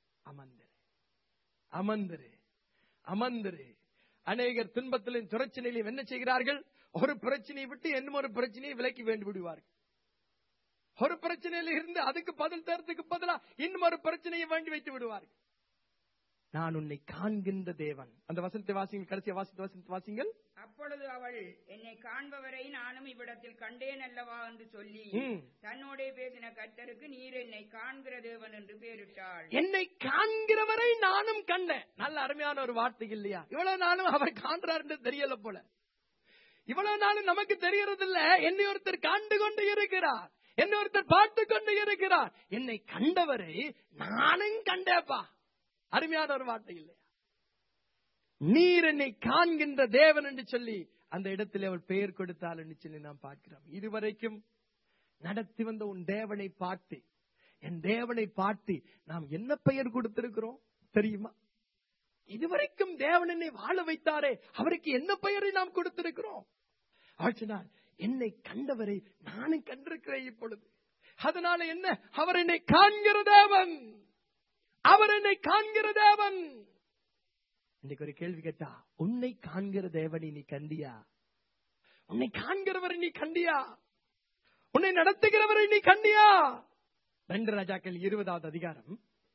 அமர்ந்திரு. அநேகர் துன்பத்திலும் பிரச்சனையிலும் என்ன செய்கிறார்கள்? ஒரு பிரச்சனையை விட்டு இன்னும் ஒரு பிரச்சனையை விலக்கி வேண்டி விடுவார்கள். ஒரு பிரச்சனையில இருந்து அதுக்கு பதில் தரத்துக்கு பதிலா இன்னும் ஒரு பிரச்சனையை வேண்டி வைத்து விடுவார்கள். நான் உன்னை காண்கின்ற தேவன். அந்த வசனத்தை வாசிங்கள், கடைசியா வசனத்தை வாசிங்கள். அப்பொழுது அவள், என்னை காண்பவரை நானும் இவ்விடத்தில் கண்டேன் அல்லவா என்று சொல்லி தன்னோட பேசின கர்த்தருக்கு நீர் என்னை காண்கிற தேவன் என்று பெயரிட்டாள். என்னை காண்கிறவரை நானும் கண்டேன். நல்ல அருமையான ஒரு வார்த்தை இல்லையா? இவ்வளவு நாளும் அவர் காண்றார் என்று தெரியல போல. இவ்வளவு நாளும் நமக்கு தெரியறதில்ல. என்னை ஒருத்தர் கண்டு கொண்டு இருக்கிறார், என்னை ஒருத்தர் பார்த்து கொண்டு இருக்கிறார். என்னை கண்டவரை நானும் கண்டேப்பா. அருமையான ஒரு வார்த்தை இல்லையா? நீர் என்னை காண்கின்ற தேவன் என்று சொல்லி அந்த இடத்தில் அவள் பெயர் கொடுத்தாள் என்று சொல்லி நாம் பார்க்கிறோம். இதுவரைக்கும் நடத்தி வந்த உன் தேவனை பார்த்து, என் தேவனை பார்த்து நாம் என்ன பெயர் கொடுத்திருக்கிறோம் தெரியுமா? இதுவரைக்கும் தேவன் என்னை வாழ வைத்தாரே, அவருக்கு என்ன பெயரை நாம் கொடுத்திருக்கிறோம்? என்னை கண்டவரை நானும் கண்டிருக்கிறேன் இப்பொழுது. அதனால என்ன? அவர் என்னை காண்கிற தேவன், அவர் என்னை காண்கிற தேவன். இன்னைக்கு ஒரு கேள்வி கேட்டா, உன்னை காண்கிற தேவனை நீ கண்டியா? உன்னை காண்கிறவரை நீ கண்டியா? உன்னை நடத்துகிறவரை நீ கண்டியா? 2 ராஜாக்கள் 20வது அதிகாரம்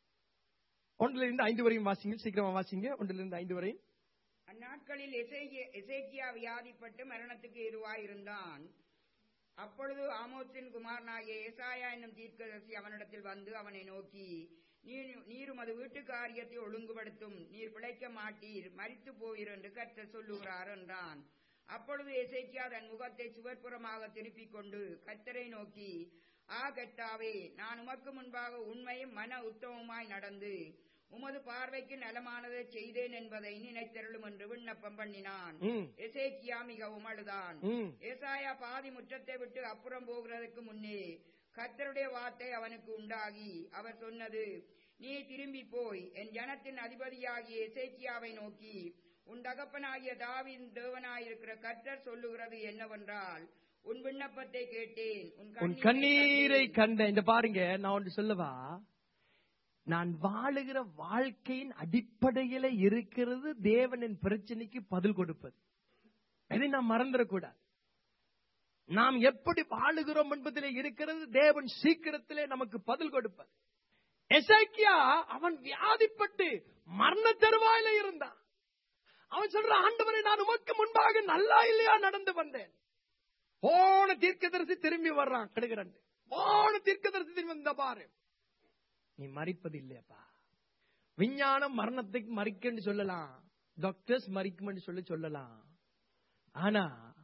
1-5 வரையும் வாசிங்க, சீக்கிரமா வாசிங்க. 1-5 வரையும். அந்நாட்களில் எசேக்கியா வியாதிப்பட்டு மரணத்துக்கு ஏதுவாயிருந்தான். அப்பொழுது ஆமோசின் குமாரனாகிய ஏசாயா என்னும் தீர்க்கதரிசி அவனிடத்தில் வந்து அவனை நோக்கி, நீர் உமது வீட்டு காரியத்தை ஒழுங்குபடுத்தும், நீர் பிழைக்க மாட்டீர், மரித்து போவீர் என்று கர்த்தர் சொல்லுகிறார் என்றான். அப்பொழுது எசேக்கியா தன் முகத்தை சுவர்புறமாக திருப்பிக் கொண்டு கர்த்தரை நோக்கி, கர்த்தாவே, நான் உமக்கு முன்பாக உண்மையும் மன உத்தமமாய் நடந்து உமது பார்வைக்கு நலமானதை செய்தேன் என்பதை நினைத்தருளும் என்று விண்ணப்பம் பண்ணினான். எசேக்கியா மிகவும் அழுதான். ஏசாயா பாதி முற்றத்தை விட்டு அப்புறம் போகிறதுக்கு முன்னே கர்த்தருடைய வார்த்தை அவனுக்கு உண்டாகி அவர் சொன்னது, நீ திரும்பி போய் என் ஜனத்தின் அதிபதியாகிய எசேக்கியாவை நோக்கி, உன் தகப்பனாகிய தாவீதின் தேவனாயிருக்கிற கர்த்தர் சொல்லுகிறது என்னவென்றால், உன் விண்ணப்பத்தை கேட்டேன், உன் கண்ணீரை கண்டேன். இந்த பாருங்க, நான் ஒன்று சொல்லவா, நான் வாழுகிற வாழ்க்கையின் அடிப்படையில இருக்கிறது தேவனின் பிரச்சனைக்கு பதில் கொடுப்பது. அதை நாம் மறந்துடக்கூடாது. நாம் எப்படி வாழுகிறோம் என்பதிலே இருக்கிறது தேவன் சீக்கிரத்திலே நமக்கு பதில் கொடுப்பது. எசேக்கியா அவன் வியாதிப்பட்டு மரண தருவாயில இருந்தான். அவன் சொல்ற, ஆண்டவரே, நான் உமக்கு முன்பாக நல்லா இல்லையா நடந்து வந்தேன். போன தீர்க்கதரிசி திரும்பி வர்றான், கடுகிறண்டு போன தீர்க்கதரிசி திரும்பி வந்த பாரு, நீ மறிப்பது இல்லையப்பா. விஞ்ஞானம் மரணத்துக்கு மறிக்க சொல்லலாம், டாக்டர்ஸ் மறிக்கும் சொல்லலாம். ஆனா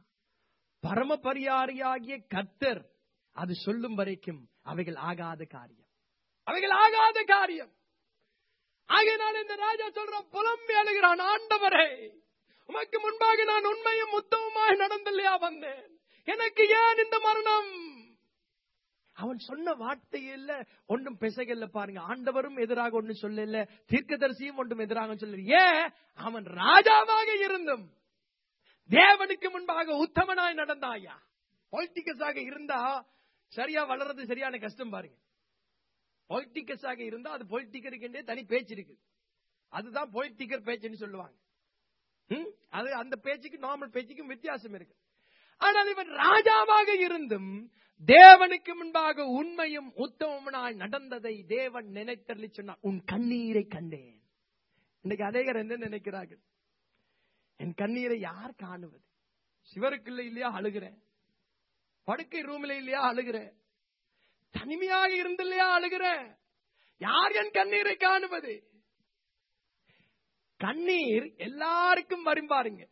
பரம பரியாரியாகிய கர்த்தர் அது சொல்லும் வரைக்கும் அவைகள் ஆகாத காரியம், அவைகள் ஆகாத காரியம். ஆகையினால் இந்த ராஜா சொல்றான், புலம்பி அழுகிறான், ஆண்டவரே, உமக்கு முன்பாக நான் உண்மையும் உத்தமமாய் நடந்தில்லையா வந்தேன், எனக்கு ஏன் இந்த மரணம்? அவன் சொன்ன வார்த்தையில ஒன்றும் பெசகல்ல. பாருங்க, ஆண்டவரும் எதிராக ஒன்றும் சொல்லல, தீர்க்கதரிசியும் ஒன்றும் எதிராக சொல்லல. ஏன்? அவன் ராஜாவாக இருந்தும் தேவனுக்கு முன்பாக உத்தமனாய் நடந்தாயா. பொலிட்டிக்கஸாக இருந்தா சரியா வளர்றது சரியான கஷ்டம். பாருங்க, பொலிட்டிக்கஸாக இருந்தா அது பொலிட்டிக்கருக்கே தனி பேச்சு இருக்கு. அதுதான் பொலிட்டிக்கர் பேச்சுன்னு சொல்லுவாங்க. அது அந்த பேச்சுக்கு நார்மல் பேச்சுக்கும் வித்தியாசம் இருக்கு. ஆனால் இவன் ராஜாவாக இருந்தும் தேவனுக்கு முன்பாக உண்மையும் உத்தமனாய் நடந்ததை தேவன் நினைத்தருளி சொன்னார், உன் கண்ணீரை கண்டேன். இன்னைக்கு அநேகர் என்ன நினைக்கிறார்கள், என் கண்ணீரை யார் காணுவது? சிவருக்குள்ள இல்லையா அழுகிறேன், படுக்கை ரூம்ல இல்லையா அழுகிறேன், தனிமையாக இருந்தில்லையா அழுகிறேன், யார் என் கண்ணீரை காணுவது? கண்ணீர் எல்லாருக்கும் வரும். பாருங்க,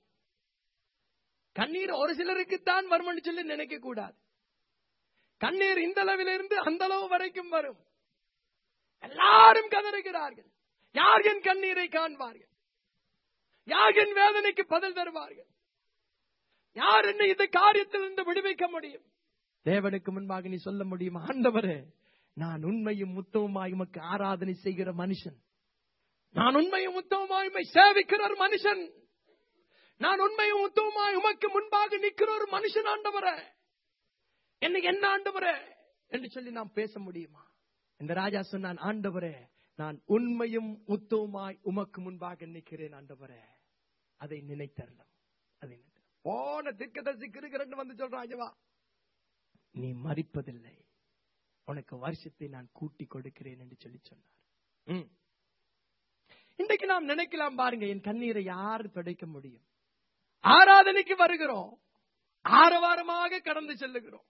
கண்ணீர் ஒரு சிலருக்குத்தான் வரும்னு சொல்லி நினைக்க கூடாது. கண்ணீர் இந்த அளவிலிருந்து அந்த அளவு வரைக்கும் வரும். எல்லாரும் கதறுகிறார்கள். யார் என் கண்ணீரை காண்பார்கள்? யார் என் வேதனைக்கு பதில் தருவார்கள்? யார் என்னை இந்த காரியத்தில் இருந்து விடுவிக்க முடியும்? தேவனுக்கு முன்பாக நீ சொல்ல முடியும், ஆண்டவரே, நான் உண்மையும் உத்தமமாய் உமக்கு ஆராதனை செய்கிற மனுஷன், நான் உண்மையும் உத்தமமாய் உம்மை சேவிக்கிற ஒரு மனுஷன், நான் உண்மையும் உத்தமமாய் உமக்கு முன்பாக நிற்கிற ஒரு மனுஷன், ஆண்டவரே, என்னை என்ன ஆண்டவரே என்று சொல்லி நாம் பேச முடியுமா? இந்த ராஜா சொன்னான், ஆண்டவரே, நான் உண்மையும் உத்தமமாய் உமக்கு முன்பாக நிற்கிறேன், ஆண்டவரே, அதை நினைத்தரலாம். அதை போன தீர்க்கதரிசி இருக்கிறன்னு வந்து சொல்றான், ராஜாவா, நீ மறிப்பதில்லை, உனக்கு வருஷத்தை நான் கூட்டி கொடுக்கிறேன் என்று சொல்லி சொன்னார். இன்றைக்கு நாம் நினைக்கலாம், பாருங்க, என் கண்ணீரை யார் துடைக்க முடியும்? ஆராதனைக்கு வருகிறோம், ஆரவாரமாக கடந்து செல்லுகிறோம்.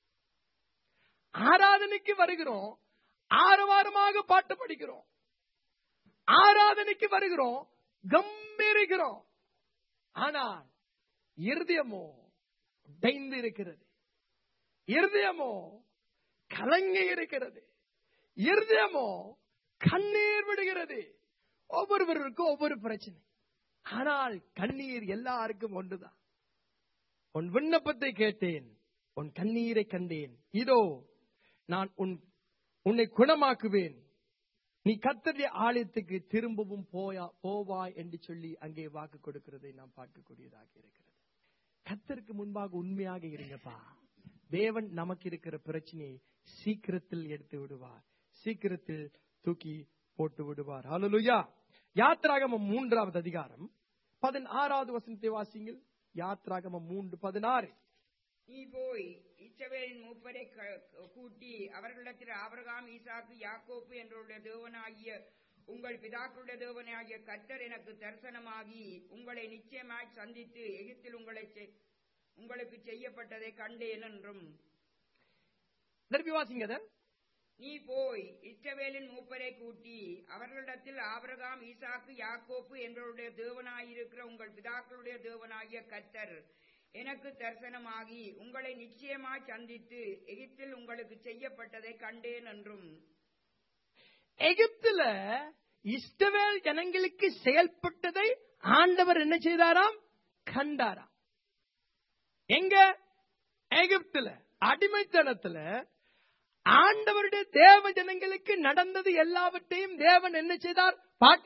ஆராதனைக்கு வருகிறோம், ஆரவாரமாக பாட்டு படிக்கிறோம். ஆராதனைக்கு வருகிறோம், கம்பீரிக்கிறோம். ஆனால் இருதயமோ உடைந்து இருக்கிறது, இருதயமோ கலங்கி இருக்கிறது, இருதயமோ கண்ணீர் விடுகிறது. ஒவ்வொருவருக்கும் ஒவ்வொரு பிரச்சனை. ஆனால் கண்ணீர் எல்லாருக்கும் ஒன்றுதான். உன் விண்ணப்பத்தை கேட்டேன், உன் கண்ணீரை கண்டேன், இதோ நான் உன்னை குணமாக்குவேன், நீ கர்த்தருடைய ஆலயத்துக்கு திரும்பவும் போவாய் என்று சொல்லி அங்கே வாக்கு கொடுக்கிறதை நாம் பார்க்கக்கூடியதாக இருக்கிறது. கர்த்தருக்கு முன்பாக உண்மையாக இருங்கப்பா. தேவன் நமக்கு இருக்கிற பிரச்சனையை சீக்கிரத்தில் எடுத்து விடுவார், சீக்கிரத்தில் தூக்கி போட்டு விடுவார். ஹல்லேலூயா. யாத்ராகமம் 3வது அதிகாரம் 16வது வசனத்தை வாசிங்கள். யாத்ராகமம் 3:16. நீ போய் இஸ்ரவேலின் மூப்பரை கூட்டி அவர்களிடத்தில் ஆபிரகாம், ஈசாக்கு, யாக்கோப்பு என்றவருடைய தேவனாகிய உங்கள் பிதாக்களுடைய தேவனாகிய கர்த்தர் எனக்கு தரிசனமாகி உங்களை நிச்சயமாய் சந்தித்து எகிப்தில் உங்களுக்கு செய்யப்பட்டதை கண்டேன் என்றும். திருப்பி வாசிங்க. நீ போய் இஸ்ரவேலின் மூப்பரை கூட்டி அவர்களிடத்தில் ஆபிரகாம், ஈசாக்கு, யாக்கோப்பு என்றவருடைய தேவனாயிருக்கிற உங்கள் பிதாக்களுடைய தேவனாகிய கர்த்தர் எனக்கு தரிசனமாகி உங்களை நிச்சயமாய் சந்தித்து எகிப்தில் உங்களுக்கு செய்யப்பட்டதை கண்டேன் என்றும். எகிப்துல இஸ்ரவேல் ஜனங்களுக்கு செயல்பட்டதை ஆண்டவர் என்ன செய்தாராம்? கண்டாராம். எங்க? எகிப்துல அடிமைத்தனத்துல ஆண்டவருடைய தேவ ஜனங்களுக்கு நடந்தது எல்லாவற்றையும் தேவன் என்ன செய்தார்?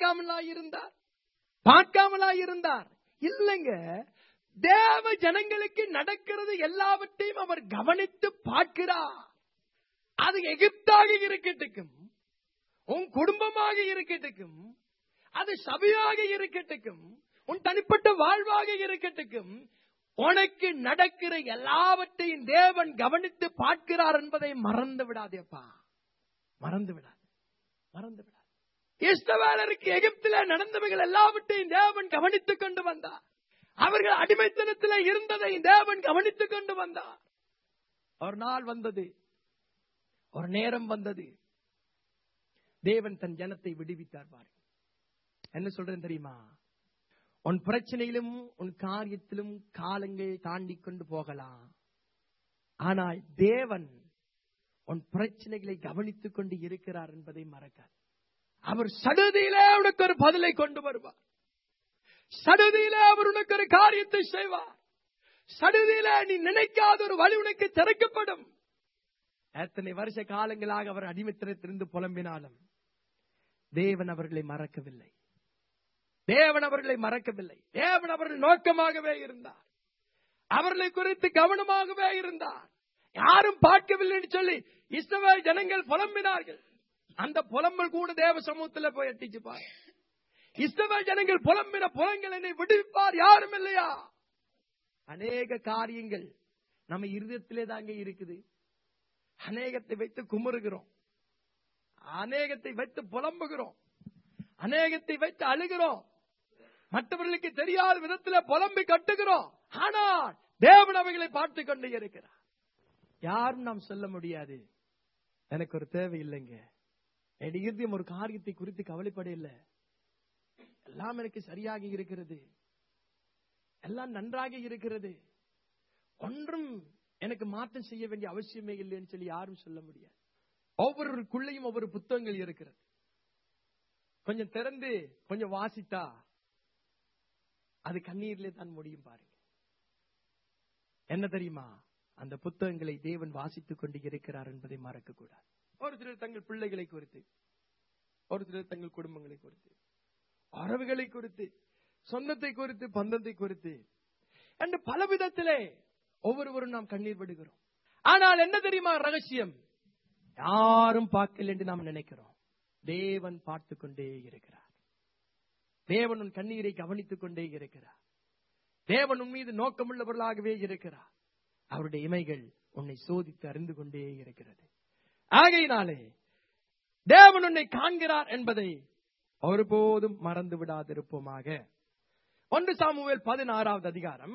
பார்க்காமலா இருந்தார் இல்லைங்க. தேவ ஜனங்களுக்கு நடக்கிறது எல்லாவற்றையும் அவர் கவனித்து பார்க்கிறார். அது எகிப்தாக இருக்கட்டும், உன் குடும்பமாக இருக்கட்டும், அது சபையாக இருக்கட்டும், உன் தனிப்பட்ட வாழ்வாக இருக்கட்டும், உனக்கு நடக்கிற எல்லாவற்றையும் தேவன் கவனித்து பார்க்கிறார் என்பதை மறந்து விடாதேப்பா. மறந்து விடாது. இஸ்ரவேலருக்கு எகிப்திலே நடந்தவைகள் எல்லாவற்றையும் தேவன் கவனித்துக் கொண்டு வந்தார். அவர்கள் அடிமைத்தனத்தில் இருந்ததை தேவன் கவனித்துக் கொண்டு வந்தார். ஒரு நாள் வந்தது, ஒரு நேரம் வந்தது, தேவன் தன் ஜனத்தை விடுவித்தார். பாருங்க என்ன சொல்றேன் தெரியுமா? உன் பிரச்சனையிலும் உன் காரியத்திலும் காலங்கள் தாண்டி கொண்டு போகலாம். ஆனால் தேவன் உன் பிரச்சனைகளை கவனித்துக் கொண்டு இருக்கிறார் என்பதை மறக்காது. அவர் சடுதியிலே உனக்கு ஒரு பதிலை கொண்டு வருவார். சடுதியிலே அவர் உனக்கு ஒரு காரியத்தை செய்வார். சடுதியிலே நீ நினைக்காத ஒரு வழி உனக்கு திறக்கப்படும். எத்தனை வருஷ காலங்களாக அவர் அடிமைத்தனத்திலிருந்து புலம்பினாலும் தேவன் அவர்களை மறக்கவில்லை. தேவன் அவர்கள் நோக்கமாகவே இருந்தார். அவர்களை குறித்து கவனமாகவே இருந்தார். யாரும் பார்க்கவில்லை என்று சொல்லி இஸ்ரவேல் ஜனங்கள் புலம்பினார்கள். அந்த புலம்பல் கூட தேவ சமூகத்தில் போய் எட்டிச்சுப்பார். இஸ்ரவேல் ஜனங்கள் புலம்பின புலங்கள் என்னை விடுவிப்பார் யாரும் இல்லையா? அநேக காரியங்கள் நம்ம இருதயத்திலே தாங்க இருக்குது. அநேகத்தை வைத்து குமுறுகிறோம், அநேகத்தை வைத்து புலம்புகிறோம், அநேகத்தை வைத்து அழுகிறோம், மற்றவர்களுக்கு தெரியாத விதத்தில் புலம்பி கட்டுகிறோம். ஆனால் தேவன் அவைகளை பார்த்துக் கொண்டே இருக்கிறார். யாரும் நாம் சொல்ல முடியாது எனக்கு ஒரு தேவை இல்லைங்க, என் இருதயம் ஒரு காரியத்தை குறித்து கவலைப்பட இல்லை, எல்லாம் எனக்கு சரியாக இருக்கிறது, எல்லாம் நன்றாக இருக்கிறது, ஒன்றும் எனக்கு மாற்றம் செய்ய வேண்டிய அவசியமே இல்லைன்னு சொல்லி யாரும் சொல்ல முடியாது. ஒவ்வொருக்குள்ளையும் ஒவ்வொரு புத்தகங்கள் இருக்கிறது. கொஞ்சம் திறந்து கொஞ்சம் வாசித்தா அது கண்ணீரிலே தான் முடியும். பாருங்க என்ன தெரியுமா? அந்த புத்தகங்களை தேவன் வாசித்துக் கொண்டு இருக்கிறார் என்பதை மறக்க கூடாது. ஒரு சிலர் தங்கள் பிள்ளைகளை குறித்து, ஒரு சிலர் தங்கள் குடும்பங்களை குறித்து, உறவுகளை குறித்து, சொந்தத்தை குறித்து, பந்தத்தை குறித்து என்று பல விதத்திலே ஒவ்வொருவரும் நாம் கண்ணீர் விடுகிறோம். ஆனால் என்ன தெரியுமா ரகசியம்? யாரும் பார்க்கல என்று நாம் நினைக்கிறோம். தேவன் பார்த்து கொண்டே இருக்கிறார். தேவன் உன் கண்ணீரை கவனித்துக் கொண்டே இருக்கிறார். தேவன் உன் மீது நோக்கமுள்ளவர்களாகவே இருக்கிறார். அவருடைய இமைகள் உன்னை சோதித்து அறிந்து கொண்டே இருக்கிறது. ஆகையினாலே தேவன் உன்னை காண்கிறார் என்பதை ஒருபோதும் மறந்து விடாதிருப்போமாக. 1 சாமுவேல் 16வது அதிகாரம்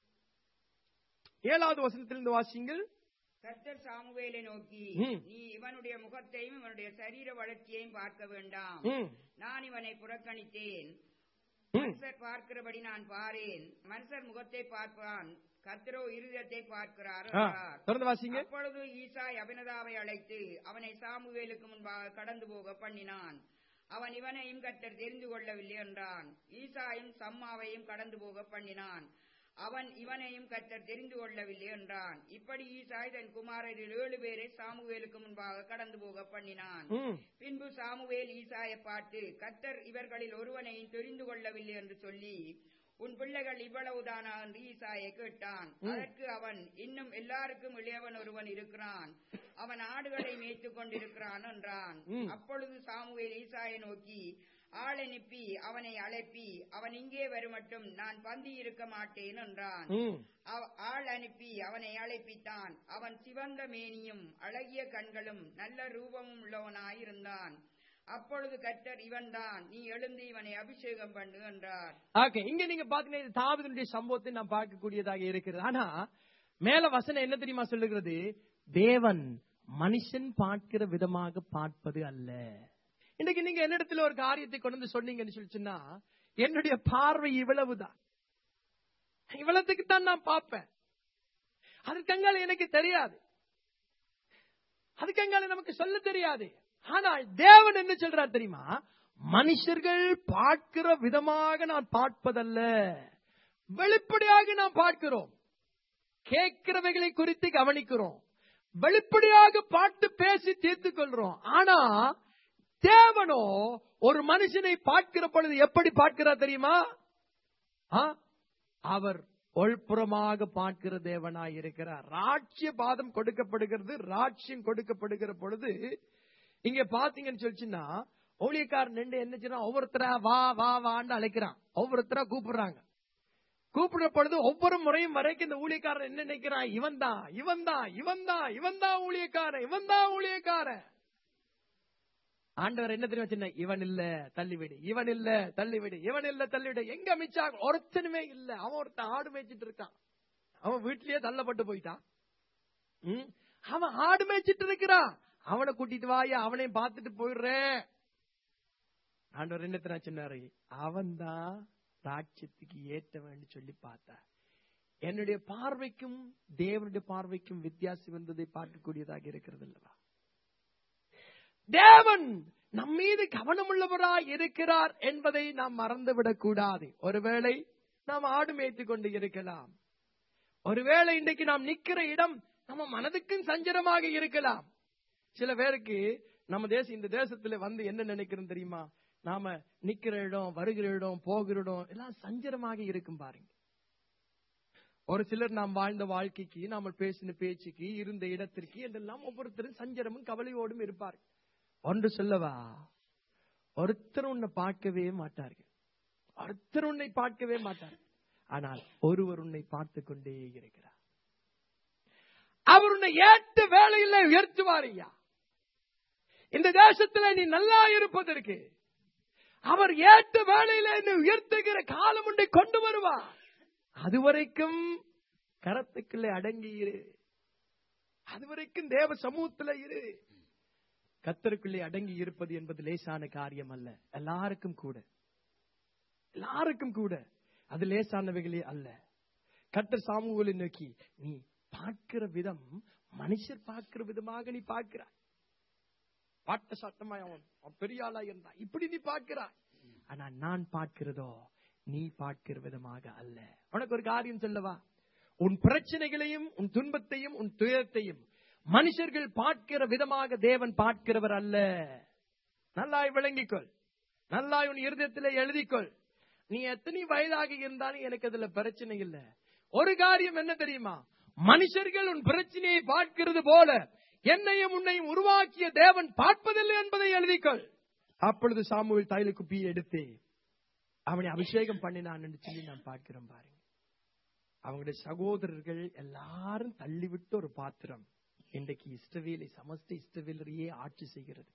7வது வசனத்திலிருந்து வாசிங்கள். கர்த்தர் சாமுவேலை நோக்கி, நீ இவனுடைய முகத்தையும் இவனுடைய சரீர வளர்ச்சியையும் பார்க்க வேண்டாம். நான் இவனை புறக்கணித்தேன். மனுஷர் பார்க்கிறபடி நான் பாரேன். மனுஷர் முகத்தை பார்ப்பான், கர்த்தரோ இருதயத்தை பார்க்கிறார். அப்பொழுது ஈசாய் அபினதாவை அழைத்து அவனை சாமுவேலுக்கு முன்பாக கடந்து போக பண்ணினான். அவன் இவனையும் கர்த்தர் தெரிந்து கொள்ளவில்லை என்றான். ஈசாயும் சம்மாவையும் கடந்து போக பண்ணினான். அவன் இவனையும் கர்த்தர் தெரிந்து கொள்ளவில்லை என்றான். இப்படி ஈசாய் தன் குமாரரில் 7 பேரை சாமுவேலுக்கு முன்பாக கடந்து போக பண்ணினான். பின்பு சாமுவேல் ஈசாயை பார்த்து, கர்த்தர் இவர்களில் ஒருவனையும் தெரிந்து கொள்ளவில்லை என்று சொல்லி, உன் பிள்ளைகள் இவ்வளவுதானா என்று ஈசாயை கேட்டான். அதற்கு அவன், இன்னும் எல்லாருக்கும் இளையவன் ஒருவன் இருக்கிறான், அவன் ஆடுகளை மேய்த்துக் கொண்டிருக்கிறான் என்றான். அப்பொழுது சாமுவேல் ஈசாயை நோக்கி, ஆள் அனுப்பி அவனை அழைப்பி, அவன் இங்கே வருமட்டும் நான் பந்தி இருக்க மாட்டேன் என்றான். ஆள் அனுப்பி அவனை அழைப்பித்தான். அவன் சிவந்த மேனியும் அழகிய கண்களும் நல்ல ரூபமும் உள்ளவனாயிருந்தான். அப்பொழுது கர்த்தர், இவன் தான், நீ எழுந்து இவனை அபிஷேகம் பண்ணு என்றார். இங்க நீங்க பாத்தீங்கன்னா தாவீதுடைய சம்பவத்தை நாம் பார்க்கக்கூடியதாக இருக்கிறது. ஆனா மேல வசனம் என்ன தெரியுமா சொல்லுகிறது? தேவன் மனுஷன் பார்க்கிற விதமாக பார்ப்பது அல்ல. இன்னைக்கு நீங்க என்னிடத்துல ஒரு காரியத்தை கொண்டு வந்து சொன்னீங்கன்னு சொல்லிச்சுன்னா, என்னுடைய பார்வை இவ்வளவுதான், இவ்வளவுக்கு தான் நான் பார்ப்பேன். அதுக்கங்கால எனக்கு தெரியாது, அதுக்கங்கால நமக்கு சொல்ல தெரியாது. ஆனால் தேவன் என்ன சொல்றார் தெரியுமா? மனுஷர்கள் பார்க்கிற விதமாக நான் பார்ப்பதல்ல, வெளிப்படையாக நாம் பார்க்கிறோம். கேட்கிறவைகளை குறித்து கவனிக்கிறோம், வெளிப்படையாக பார்த்து பேசி தீர்த்துக் கொள்றோம். ஆனா தேவனோ ஒரு மனுஷனை பார்க்கிற பொழுது எப்படி பார்க்கிறார் தெரியுமா? அவர் உள்புறமாக பார்க்கிற தேவனாய் இருக்கிறார். ராட்சிய பாதம் கொடுக்கப்படுகிறது, ராட்சியம் கொடுக்கப்படுகிற பொழுது இங்க பாத்தீங்கன்னு சொல்லிச்சுன்னா, ஊழியக்காரன் நின்று என்ன செய்யறான்? ஒவ்வொருத்தரா வா வா வான்னு அழைக்கிறான், ஒவ்வொருத்தரா கூப்பிடுறாங்க. கூப்பிடுற பொழுது ஒவ்வொரு முறையும் வரைக்கும் இந்த ஊழியக்காரன் என்ன நினைக்கிறான்? இவன் தான் இவன் தான் இவன் தான் இவன் தான் ஊழியக்காரன், இவன் தான் ஊழியக்காரன். ஆண்டவர் என்ன தெரியுமா சொன்ன? இவன் இல்ல தள்ளிவிடு, இவன் இல்ல தள்ளிவிடு, இவன் இல்ல தள்ளிவிடு. எங்க மிச்சாக ஒருத்தனுமே இல்ல. அவன் ஒருத்தன் ஆடு மேய்ச்சிட்டு இருக்கான், அவன் வீட்டிலேயே தள்ளப்பட்டு போயிட்டான். அவன் ஆடு மேய்ச்சிட்டு இருக்கிறான், அவனை கூட்டிட்டு வாயா, அவனையும் பார்த்துட்டு போயிடுறேன். ஆண்டவர் என்ன தெரியுமா சொன்னாரு? அவன் தான் ராட்சியத்துக்கு ஏற்றவன் சொல்லி பார்த்தார். என்னுடைய பார்வைக்கும் தேவனுடைய பார்வைக்கும் வித்தியாசம் வந்ததை பார்க்கக்கூடியதாக இருக்கிறது அல்லவா? தேவன் நம் மீது கவனமுள்ளவராய் இருக்கிறார் என்பதை நாம் மறந்துவிடக் கூடாது. ஒருவேளை நாம் ஆடு மேய்த்து கொண்டு இருக்கலாம், ஒருவேளை இன்றைக்கு நாம் நிக்கிற இடம் நம்ம மனதுக்கும் சஞ்சலமாக இருக்கலாம். சில பேருக்கு நம்ம இந்த தேசத்துல வந்து என்ன நினைக்கிறோம் தெரியுமா? நாம நிக்கிற இடம், வருகிற இடம், போகிற இடம் எல்லாம் சஞ்சலமாக இருக்கும் பாருங்க. ஒரு சிலர் நாம் வாழ்ந்த வாழ்க்கைக்கு, நாம பேசின பேச்சுக்கு, இருந்த இடத்திற்கு என்றெல்லாம் ஒவ்வொருத்தரும் சஞ்சலமும் கவலையோடும் இருப்பார்கள். ஒன்று சொல்லவா, ஒருத்தர் உன்னை பார்க்கவே மாட்டார்கள், ஒருத்தர் உன்னை பார்க்கவே மாட்டார்கள். ஆனால் ஒருவர் உன்னை பார்த்து கொண்டே இருக்கிறார். அவர் உன்னை ஏற்ற வேலையில் உயர்த்துவாரையா. இந்த தேசத்துல நீ நல்லா இருப்பதற்கு அவர் ஏற்ற வேலையில என்னை உயர்த்துகிற காலம் ஒன்றை கொண்டு வருவார். அதுவரைக்கும் கரத்துக்குள்ளே அடங்கி இரு, அதுவரைக்கும் தேவ சமூகத்தில் இரு. கர்த்தருக்குள்ளே அடங்கி இருப்பது என்பது லேசான காரியம் அல்ல. எல்லாருக்கும் கூட அது லேசானவைகளே அல்ல. கர்த்தர் சாமுவேலை நோக்கி, நீ பார்க்கிற விதம் மனுஷர் பார்க்கிற விதமாக நீ பார்க்கிறாய். பாட்ட சட்டமாய் அவன் பெரிய ஆளா இருந்தா இப்படி நீ பார்க்கிறாய். ஆனா நான் பார்க்கிறதோ நீ பார்க்கிற விதமாக அல்ல. உனக்கு ஒரு காரியம் சொல்லவா? உன் பிரச்சனைகளையும் உன் துன்பத்தையும் உன் துயரத்தையும் மனுஷர்கள் பார்க்கிற விதமாக தேவன் பார்க்கிறவர் அல்ல. நல்லாய் விளங்கிக்கொள், நல்லாய் உன் இருதயத்தில் எழுதிக்கொள். நீ எத்தனை வயதாக இருந்தாலும் எனக்கு அதுல பிரச்சனை இல்லை. ஒரு காரியம் என்ன தெரியுமா? மனுஷர்கள் உன் பிரச்சனையை பார்க்கிறது போல என்னையும் உன்னையும் உருவாக்கிய தேவன் பார்ப்பதில்லை என்பதை எழுதிக்கொள். அப்பொழுது சாமுவேல் தைல குப்பியை எடுத்து அவனை அபிஷேகம் பண்ணினான் என்று சொல்லி நான் பார்க்கிறோம் பாருங்க. அவங்களுடைய சகோதரர்கள் எல்லாரும் தள்ளிவிட்டு ஒரு பாத்திரம் இன்றைக்கு இஸ்ரவேலை, சமஸ்த இஸ்ரவேலரையே ஆட்சி செய்கிறது.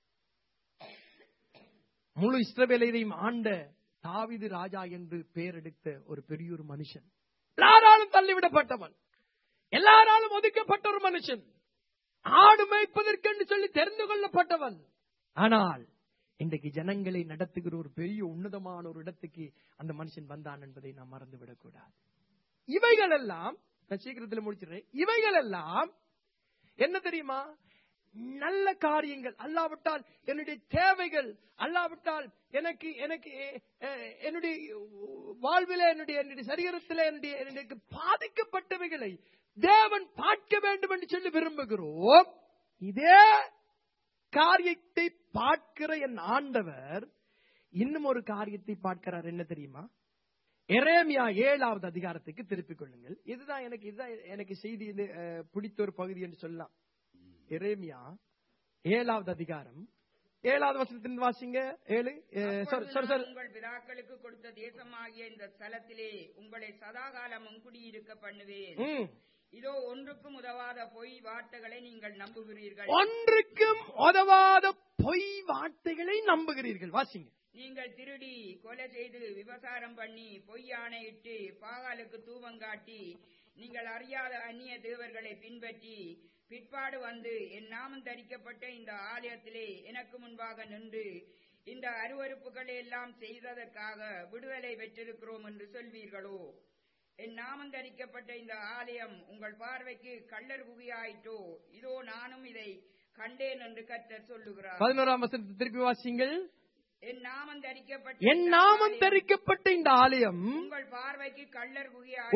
முழு இஸ்ரவேலையும் ஆண்ட தாவீது ராஜா என்று பெயர் எடுத்த ஒரு பெரிய ஒரு மனுஷன், எல்லாராலும் தள்ளிவிடப்பட்டவன், எல்லாராலும் ஒதுக்கப்பட்ட ஒரு மனுஷன், ஆடு மேய்ப்பதற்கென்று சொல்லி தெரிந்து கொள்ளப்பட்டவன். ஆனால் இன்றைக்கு ஜனங்களை நடத்துகிற ஒரு பெரிய உன்னதமான ஒரு இடத்துக்கு அந்த மனுஷன் வந்தான் என்பதை நாம் மறந்துவிடக் கூடாது. இவைகள் எல்லாம், நான் சீக்கிரத்தில் முடிச்சிடுறேன், இவைகள் எல்லாம் என்ன தெரியுமா? நல்ல காரியங்கள். அல்லாவிட்டால் என்னுடைய தேவைகள், அல்லாவிட்டால் எனக்கு என்னுடைய வாழ்வில் என்னுடைய சரீரத்தில் எனக்கு பாதிக்கப்பட்டவைகளை தேவன் பார்க்க வேண்டும் என்று சொல்லி விரும்புகிறோம். இதே காரியத்தை பார்க்கிற என் ஆண்டவர் இன்னும் ஒரு காரியத்தை பார்க்கிறார். என்ன தெரியுமா? எரேமியா 7வது அதிகாரத்துக்கு திருப்பிக் கொள்ளுங்கள். இதுதான் எனக்கு செய்தி பிடித்த ஒரு பகுதி என்று சொல்லலாம். எரேமியா 7வது அதிகாரம் 7வது வசனத்தின் வாசிங்க. 7. உங்கள் பிதாக்களுக்கு கொடுத்த தேசமாகிய இந்த ஸ்தலத்திலே உங்களை சதாகாலமும் குடியிருக்க பண்ணுவேன். இதோ ஒன்றுக்கும் உதவாத பொய் வார்த்தைகளை நீங்கள் நம்புகிறீர்கள். ஒன்றுக்கும் உதவாத பொய் வார்த்தைகளை நம்புகிறீர்கள். வாசிங்க. நீங்கள் திருடி, கொலை செய்து, விபசாரம் பண்ணி, பொய் ஆணையிட்டு, பாகாலுக்கு தூபங்காட்டி, நீங்கள் அறியாத அந்நிய தேவர்களை பின்பற்றி, பிற்பாடு வந்து என் நாமம் தரிக்கப்பட்ட இந்த ஆலயத்திலே எனக்கு முன்பாக நின்று இந்த அருவருப்புகளை எல்லாம் செய்ததற்காக விடுதலை பெற்றிருக்கிறோம் என்று சொல்வீர்களோ? என் நாமம் தரிக்கப்பட்ட இந்த ஆலயம் உங்கள் பார்வைக்கு கள்ளர் குகையாயிற்றோ? இதோ நானும் இதை கண்டேன் என்று கர்த்தர் சொல்லுகிறார். 11ஆம் வசனத்தை திருப்பி வாசிங்கள். என் நாமம் தரிக்கப்பட்ட இந்த ஆலயம் உங்கள் பார்வைக்கு கள்ளர்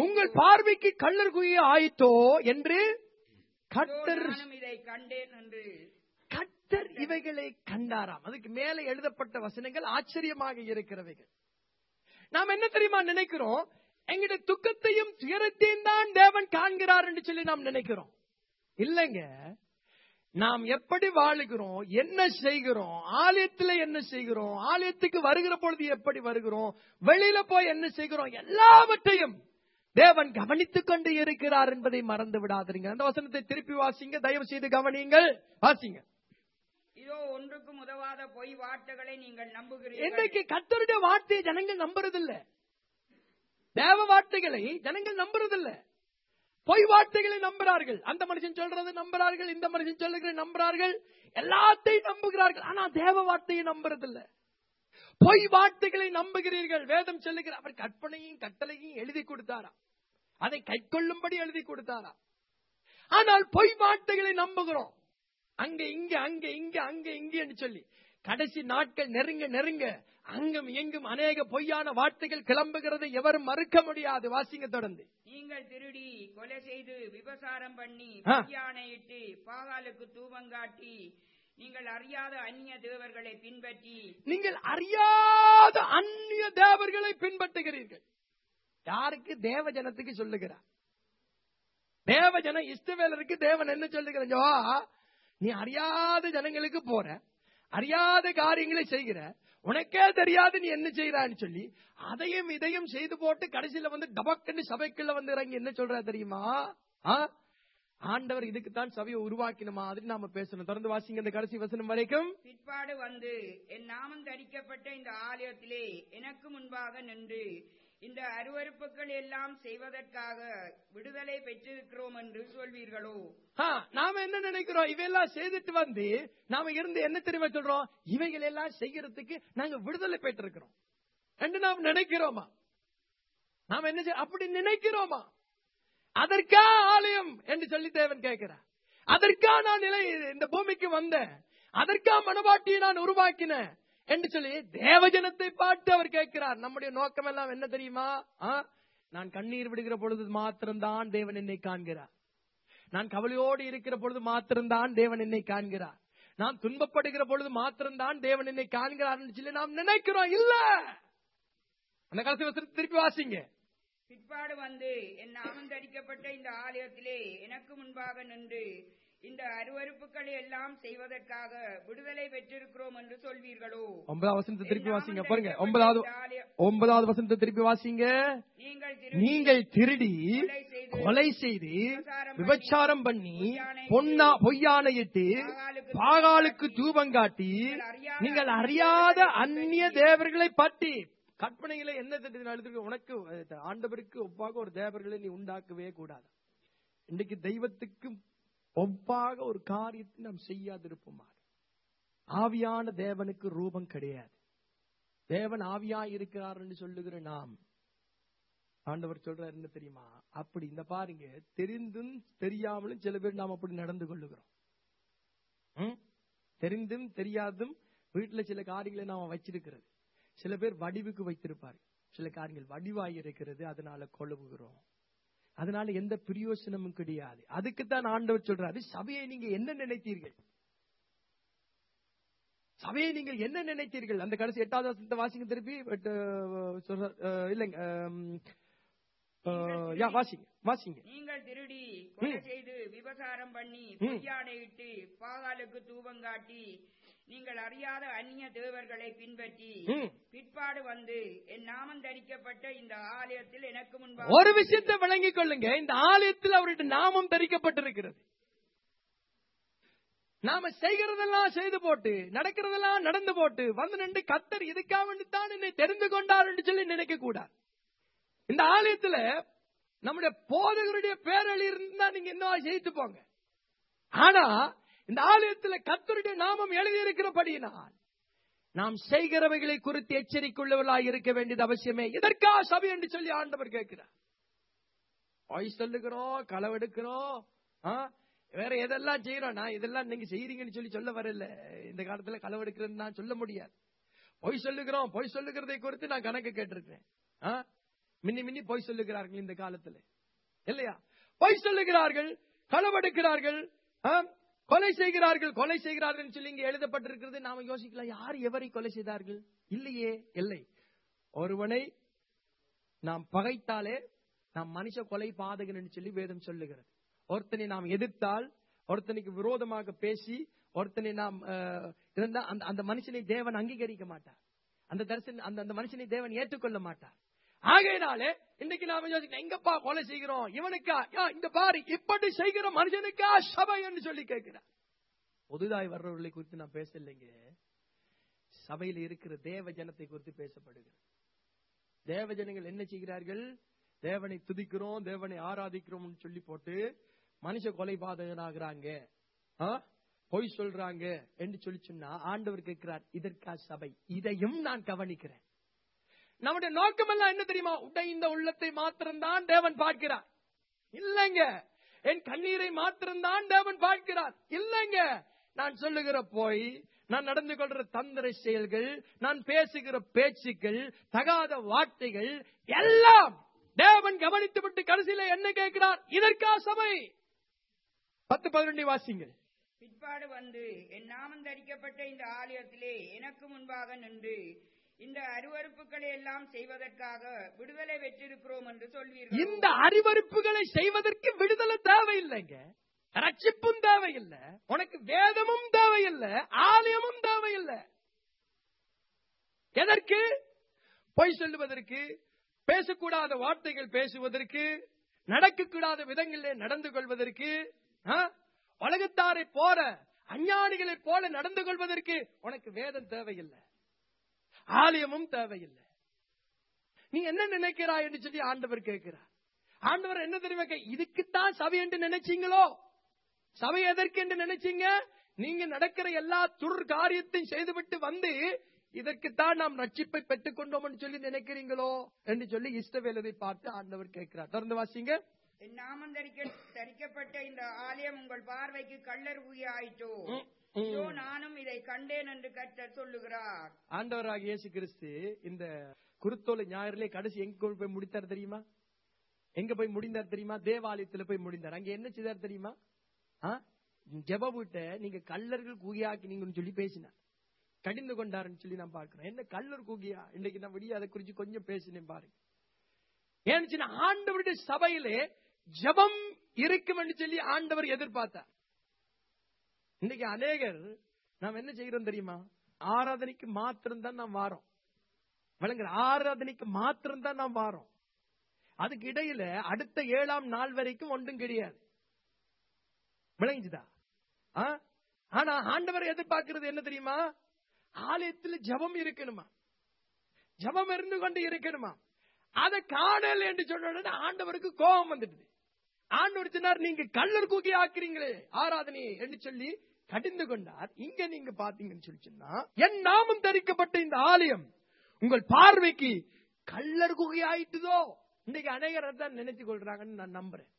குகை ஆயிற்றோ என்று கர்த்தர் இதை கண்டேன் என்று கர்த்தர் இவைகளை கண்டாராம். அதுக்கு மேலே எழுதப்பட்ட வசனங்கள் ஆச்சரியமாக இருக்கிறவைகள். நாம் என்ன தெரியுமா நினைக்கிறோம்? எங்களுடைய துக்கத்தையும் துயரத்தையும் தான் தேவன் காண்கிறார் என்று சொல்லி நாம் நினைக்கிறோம். இல்லைங்க, நாம் எப்படி வாழுகிறோம், என்ன செய்கிறோம், ஆலயத்தில் என்ன செய்கிறோம், ஆலயத்துக்கு வருகிற பொழுது எப்படி வருகிறோம், வெளியில போய் என்ன செய்கிறோம், எல்லாவற்றையும் தேவன் கவனித்துக் கொண்டு இருக்கிறார் என்பதை மறந்து விடாதீங்க. அந்த வசனத்தை திருப்பி வாசிங்க, தயவு செய்து கவனியுங்கள், வாசிங்க. இதோ ஒன்றுக்கும் உதவாத பொய் வார்த்தைகளை நீங்கள் நம்புகிறீர்கள். இன்றைக்கு கர்த்தருடைய வார்த்தையை ஜனங்கள் நம்புறதில்லை. தேவ வார்த்தைகளை ஜனங்கள் நம்புறதில்லை. பொய் வார்த்தைகளை நம்புகிறார்கள். அந்த மனுஷன் சொல்றது நம்புகிறார்கள், இந்த மனுஷன் சொல்லுகிற நம்புகிறார்கள், எல்லாத்தையும் நம்புகிறார்கள். ஆனா தேவ வார்த்தையை நம்புறதில்லை. பொய் வார்த்தைகளை நம்புகிறீர்கள். வேதம் சொல்லுகிற அவர் கற்பனையும் கட்டளையும் எழுதி கொடுத்தாரா, அதை கைக்கொள்ளும்படி எழுதி கொடுத்தாரா. ஆனால் பொய் வார்த்தைகளை நம்புகிறோம். அங்க இங்க அங்க இங்க அங்க இங்க என்று சொல்லி கடைசி நாட்கள் நெருங்க நெருங்க அங்கும் எங்கும் அநேக பொய்யான வார்த்தைகள் கிளம்புகிறதை எவரும் மறுக்க முடியாது. வாசிங்க தொடர்ந்து. நீங்கள் திருடி, கொலை செய்து, விபசாரம் பண்ணி, பொய்யானையிட்டு, பாகாலுக்கு தூபங்காட்டி, நீங்கள் அறியாத அந்நிய தேவர்களை பின்பற்றுகிறீர்கள். யாருக்கு? தேவ ஜனத்துக்கு சொல்லுகிறார். தேவ ஜன இஸ்ரவேலருக்கு தேவன் என்ன சொல்லுகிறார்? நீ அறியாத ஜனங்களுக்கு போற, அறியாத காரியங்களை செய்கிற, உனக்கே தெரியாது நீ என்ன செய்யறான்னு சொல்லி அதையும் இதையும் செய்து போட்டு கடைசியில வந்து டபக்குன்னு சபைக்குள்ள வந்து இறங்கி என்ன சொல்றா தெரியுமா? ஆண்டவர் இதுக்குத்தான் சபையை உருவாக்கின மாதிரி நாம பேசணும். தொடர்ந்து வாசிங்க இந்த கடைசி வசனம் வரைக்கும். பிற்பாடு வந்து என் நாமம் தரிக்கப்பட்ட இந்த ஆலயத்திலே எனக்கு முன்பாக நின்று இந்த அருவருப்புகள் எல்லாம் செய்வதற்காக விடுதலை பெற்றிருக்கிறோம் என்று சொல்வீர்களோ? நாம என்ன நினைக்கிறோம்? இவையெல்லாம் செய்துட்டு வந்து நாம இருந்து என்ன தெரியுமா சொல்றோம்? இவைகள் எல்லாம் செய்யறதுக்கு நாங்க விடுதலை பெற்றிருக்கிறோம் என்று நாம் நினைக்கிறோமா? நாம என்ன அப்படி நினைக்கிறோமா? அதற்கா ஆலயம் என்று சொல்லி தேவன் கேட்கிறார். அதற்கா நான் இந்த பூமிக்கு வந்தேன், அதற்கா மனவாட்டியை நான் உருவாக்கினேன் என்று சொல்லி தேவஜனத்தை பார்த்து அவர் கேட்கிறார். நம்முடைய நோக்கம் எல்லாம் என்ன தெரியுமா? நான் கண்ணீர் விடுகிற பொழுது மாத்திரம்தான் தேவன் என்னை காண்கிறார். நான் கவலையோடு இருக்கிற பொழுது மாத்திரம்தான் தேவன் என்னை காண்கிறார். நான் துன்பப்படுகிற பொழுது மாத்திரம்தான் தேவன் என்னை காண்கிறார் சொல்லி நாம் நினைக்கிறோம். இல்ல, அந்த கடைசி வசனத்தை திருப்பி வாசிங்க. பிற்பாடு வந்து என் நாமம் தரிக்கப்பட்ட இந்த ஆலயத்திலே எனக்கு முன்பாக நின்று இந்த அருவருப்புகளை எல்லாம் செய்வதற்காக விடுதலை பெற்றிருக்கிறோம் என்று சொல்வீர்களோ? 9வது வசனத்தை திருப்பி வாசிங்க. பாருங்க, 9வது வசனத்தை திருப்பி வாசிங்க. நீங்கள் திருடி, கொலை செய்து, விபச்சாரம் பண்ணி, பொய்யானையிட்டு, பாகாலுக்கு தூபங்காட்டி, நீங்கள் அறியாத அந்நிய தேவர்களை பற்றி கற்பனைகளை என்ன எழுதுங்க? உனக்கு ஆண்டவருக்கு ஒப்பாக ஒரு தேவர்களை நீ உண்டாக்கவே கூடாது. இன்றைக்கு தெய்வத்துக்கு ஒப்பாக ஒரு காரியத்தை நாம் செய்யாதிருப்போமா? ஆவியான தேவனுக்கு ரூபம் கிடையாது. தேவன் ஆவியா இருக்கிறார் என்று சொல்லுகிற நாம், ஆண்டவர் சொல்றார் என்ன தெரியுமா? அப்படி இந்த பாருங்க, தெரிந்தும் தெரியாமலும் சில பேர் நாம் அப்படி நடந்து கொள்ளுகிறோம். தெரிந்தும் தெரியாதும் வீட்டுல சில காரியங்களை நாம வச்சிருக்கிறது. சில பேர் வடிவுக்கு வைத்திருப்பார், சில காரியங்கள் வடிவாய் இருக்கிறது, அதனால கொழுவுகிறோம். அதனால எந்த பிரயோசனமும் கிடையாது. அதுக்குத்தான் ஆண்டவர் சொல்றாரு, சபையை நீங்க என்ன நினைத்தீர்கள்? சபையை நீங்கள் என்ன நினைத்தீர்கள்? அந்த கடைசி 8வது வசனத்தை வாசிங்க திருப்பி. இல்லைங்க, வாசிங்க. நீங்கள் திருடி, கொலை செய்து, விபசாரம் பண்ணி, பொய்யானையிட்டு, பாகாலுக்கு தூபங்காட்டி, நீங்கள் அறியாத அந்நிய தேவர்களை பின்பற்றி பிற்பாடு வந்து என் நாமம் தரிக்கப்பட்ட இந்த ஆலயத்தில் எனக்கு முன்பாக ஒரு விஷயத்தை விளங்கிக் கொள்ளுங்க. இந்த ஆலயத்தில் அவருடைய நாமம் தரிக்கப்பட்டிருக்கிறது. நாம செய்கிறதெல்லாம் செய்து போட்டு, நடக்கிறதெல்லாம் நடந்து போட்டு வந்து நின்று கர்த்தர் இதுக்காக வேண்டித்தான் என்னை தெரிந்து கொண்டார் என்று சொல்லி நினைக்க கூடாது. இந்த ஆலயத்துல நம்முடைய போதகருடைய பேரழி இருந்தா நீங்க இன்னும் செய்து போங்க. ஆனா இந்த ஆலயத்துல கர்த்தருடைய நாமம் எழுதியிருக்கிறபடியினால் நாம் செய்கிறவைகளை குறித்து எச்சரிக்கையுள்ளவர்களாக இருக்க வேண்டியது அவசியமே. இதற்கா சபை என்று சொல்லி ஆண்டவர் கேட்கிறார். பொய் சொல்லுகிறோம், களவெடுக்கிறோம், வேற எதெல்லாம் செய்யறோம். நான் இதெல்லாம் நீங்க செய்யறீங்கன்னு சொல்ல வரல. இந்த காலத்துல களவெடுக்கிறேன்னு நான் சொல்ல முடியாது. பொய் சொல்லுகிறோம், பொய் சொல்லுகிறதை குறித்து நான் கணக்கு கேட்டிருக்கேன். மின்னி பொய் சொல்லுகிறார்கள் இந்த காலத்துல, இல்லையா? பொய் சொல்லுகிறார்கள், களவெடுக்கிறார்கள், கொலை செய்கிறார்கள் சொல்லி இங்க எழுதப்பட்டிருக்கிறது. நாம யோசிக்கலாம், யார் எவரை கொலை செய்தார்கள்? இல்லையே, இல்லை. ஒருவனை நாம் பகைத்தாலே நாம் மனுஷ கொலை பாதகன் சொல்லி வேதம் சொல்லுகிறது. ஒருத்தனை நாம் எதிர்த்தால், ஒருத்தனுக்கு விரோதமாக பேசி, ஒருத்தனை நாம் இருந்தா அந்த மனுஷனை தேவன் அங்கீகரிக்க மாட்டார். அந்த மனுஷனை தேவன் ஏற்றுக்கொள்ள மாட்டார். ஆகையினாலே இன்னைக்கு நாம யோசிக்கிறோம், எங்கப்பா கொலை செய்கிறோம், இவனுக்கா, இந்த பாரு இப்படி செய்கிற மனுஷனுக்கா சபை என்று சொல்லி கேட்கிறார். புதுதாய் வர்றவர்களை குறித்து நான் பேசலைங்க, சபையில் இருக்கிற தேவ ஜனத்தை குறித்து பேசப்படுகிறது. தேவ ஜனங்கள் என்ன செய்கிறார்கள்? தேவனை துதிக்கிறோம், தேவனை ஆராதிக்கிறோம் சொல்லி போட்டு மனுஷ கொலை பாதகனாகிறாங்க, பொய் சொல்றாங்க என்று சொல்லி சொன்னா ஆண்டவர் கேட்கிறார், இதற்கா சபை? இதையும் நான் கவனிக்கிறேன். நம்முடைய நோக்கமெல்லாம் என்ன தெரியுமா? உடைந்த உள்ளத்தை மாத்திரம்தான் தேவன் பார்க்கிறார். இல்லைங்க, என் கண்ணீரை மாத்திரம்தான் தேவன் பார்க்கிறார். இல்லைங்க, நான் சொல்லுகிற போய், நான் நடந்து கொள்ற தந்திர செயல்கள், நான் பேசுகிற பேச்சுக்கள், தகாத வார்த்தைகள் எல்லாம் தேவன் கவனித்து விட்டு கடைசியில என்ன கேட்கிறார்? இதற்கா சபை? 10-11 வாசிங்கள். பிற்பாடு வந்து என் நாமம் தரிக்கப்பட்ட இந்த ஆலயத்திலே எனக்கு முன்பாக நின்று இந்த அருவருப்புகளை எல்லாம் செய்வதற்காக விடுதலை பெற்றிருக்கிறோம் என்று சொல்வீர்கள். இந்த அருவருப்புகளை செய்வதற்கு விடுதலை தேவையில்லைங்க, ரட்சிப்பும் தேவையில்லை, உனக்கு வேதமும் தேவையில்லை, ஆலயமும் தேவையில்லை. எதற்கு? பொய் சொல்லுவதற்கு, பேசக்கூடாத வார்த்தைகள் பேசுவதற்கு, நடக்கக்கூடாத விதங்களிலே நடந்து கொள்வதற்கு, உலகத்தாரை போல அஞ்ஞானிகளை போல நடந்து கொள்வதற்கு உனக்கு வேதம் தேவையில்லை, ஆலயமும் தேவையில்லை. நீ என்ன நினைக்கிறாய் என்று சொல்லி ஆண்டவர் கேட்கிறார். ஆண்டவர் என்ன தெரியுமா? இதுக்குத்தான் சபை என்று நினைச்சீங்களோ? சபை எதற்கு என்று நினைச்சீங்க? நீங்க நடக்கிற எல்லா துர் காரியத்தையும் செய்துவிட்டு வந்து இதற்குத்தான் நாம் ரட்சிப்பை பெற்றுக் கொண்டோம் என்று சொல்லி நினைக்கிறீங்களோ என்று சொல்லி இஸ்ரவேலரை பார்த்து ஆண்டவர் கேட்கிறார். தொடர்ந்து வாசிங்க. என் நாமம் தரிக்கப்பட்ட இந்த ஆலயம் உங்கள் பார்வைக்கு கள்ளர் ஆயிட்டோ? இதோ நானும் இதை கண்டேன் என்று கர்த்தர் சொல்லுகிறார். ஆண்டவராக இயேசு கிறிஸ்து இந்த குருத்தோலை ஞாயிறிலே கடைசி எங்க போய் முடித்தார் தெரியுமா? எங்க போய் முடிந்தார் தெரியுமா? தேவாலயத்தில் போய் முடிந்தார். அங்க என்ன செய்தார் தெரியுமா? ஜெப வீட்டை நீங்க கள்ளர்கள் கூகியாக்கினீங்கன்னு சொல்லி பேசினார், கடிந்து கொண்டாருன்னு சொல்லி நான் பார்க்கிறேன். என்ன கள்ளர் கூகியா? இன்னைக்கு நான் விடிய அதை குறிச்சு கொஞ்சம் பேசினேன் பாருங்க. ஏன்னு ஆண்டவருடைய சபையிலே ஜெபம் இருக்கும் என்று சொல்லி ஆண்டவர் எதிர்பார்த்தார். இன்னைக்கு அநேகர் நாம் என்ன செய்கிறோம் தெரியுமா? ஆராதனைக்கு மாத்திரம்தான் நாம் வாரோம், விளங்குற ஆராதனைக்கு மாத்திரம்தான் நாம் வாரோம். அதுக்கு இடையில அடுத்த 7ஆம் நாள் வரைக்கும் ஒன்றும் கிடையாது, விளங்குதா? ஆனா ஆண்டவர் எதிர்பார்க்கிறது என்ன தெரியுமா? ஆலயத்தில் ஜெபம் இருக்கணுமா, ஜெபம் இருந்து கொண்டு இருக்கணுமா. அதை காணல என்று சொன்ன ஆண்டவருக்கு கோபம் வந்துடுது. ஆண்டவர் சொன்னார், நீங்க கள்ளர் கூக்கி ஆக்குறீங்களே ஆராதனையை என்று சொல்லி கடிந்து கொண்டார். இங்க நீங்க பாத்தீங்கன்னு சொல்லி சொன்னா, என் நாமம் தரிக்கப்பட்ட இந்த ஆலயம் உங்கள் பார்வைக்கு கள்ளர் குகை ஆயிட்டுதோ. இன்னைக்கு அநேகர் தான் நினைத்துக் கொள்றாங்கன்னு நான் நம்புறேன்.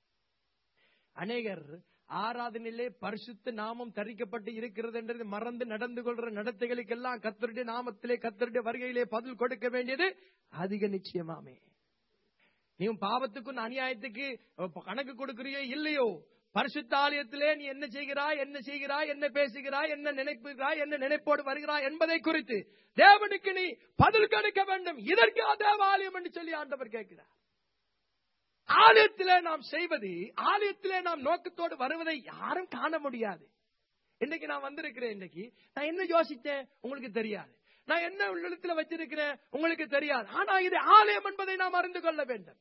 அநேகர் ஆராதனையிலே பரிசுத்த நாமம் தரிக்கப்பட்டு இருக்கிறது என்றது மறந்து நடந்து கொள்ற நடத்தைகளுக்கெல்லாம் கர்த்தருடைய நாமத்திலே கர்த்தருடைய வருகையிலே பதில் கொடுக்க வேண்டியது அதிக நிச்சயமாமே. நீ பாவத்துக்கும் அநியாயத்துக்கு கணக்கு கொடுக்கிறியோ இல்லையோ, பரிசுத்த ஆலயத்திலே நீ என்ன செய்கிறாய், என்ன செய்கிறாய், என்ன பேசுகிறாய், என்ன நினைப்புகிறாய், என்ன நினைப்போடு வருகிறாய் என்பதை குறித்து தேவனுக்கு நீ பதில் கொடுக்க வேண்டும். இதற்கு தேவாலயம் என்று சொல்லி ஆண்டவர் கேட்கிறார். ஆலயத்திலே நாம் செய்வது, ஆலயத்திலே நாம் நோக்கத்தோடு வருவதை யாரும் காண முடியாது. இன்னைக்கு நான் வந்திருக்கிறேன், இன்னைக்கு நான் என்ன யோசித்தேன் உங்களுக்கு தெரியாது, நான் என்ன உள்ளத்துல வச்சிருக்கிறேன் உங்களுக்கு தெரியாது. ஆனா இது ஆலயம் என்பதை நாம் அறிந்து கொள்ள வேண்டும்.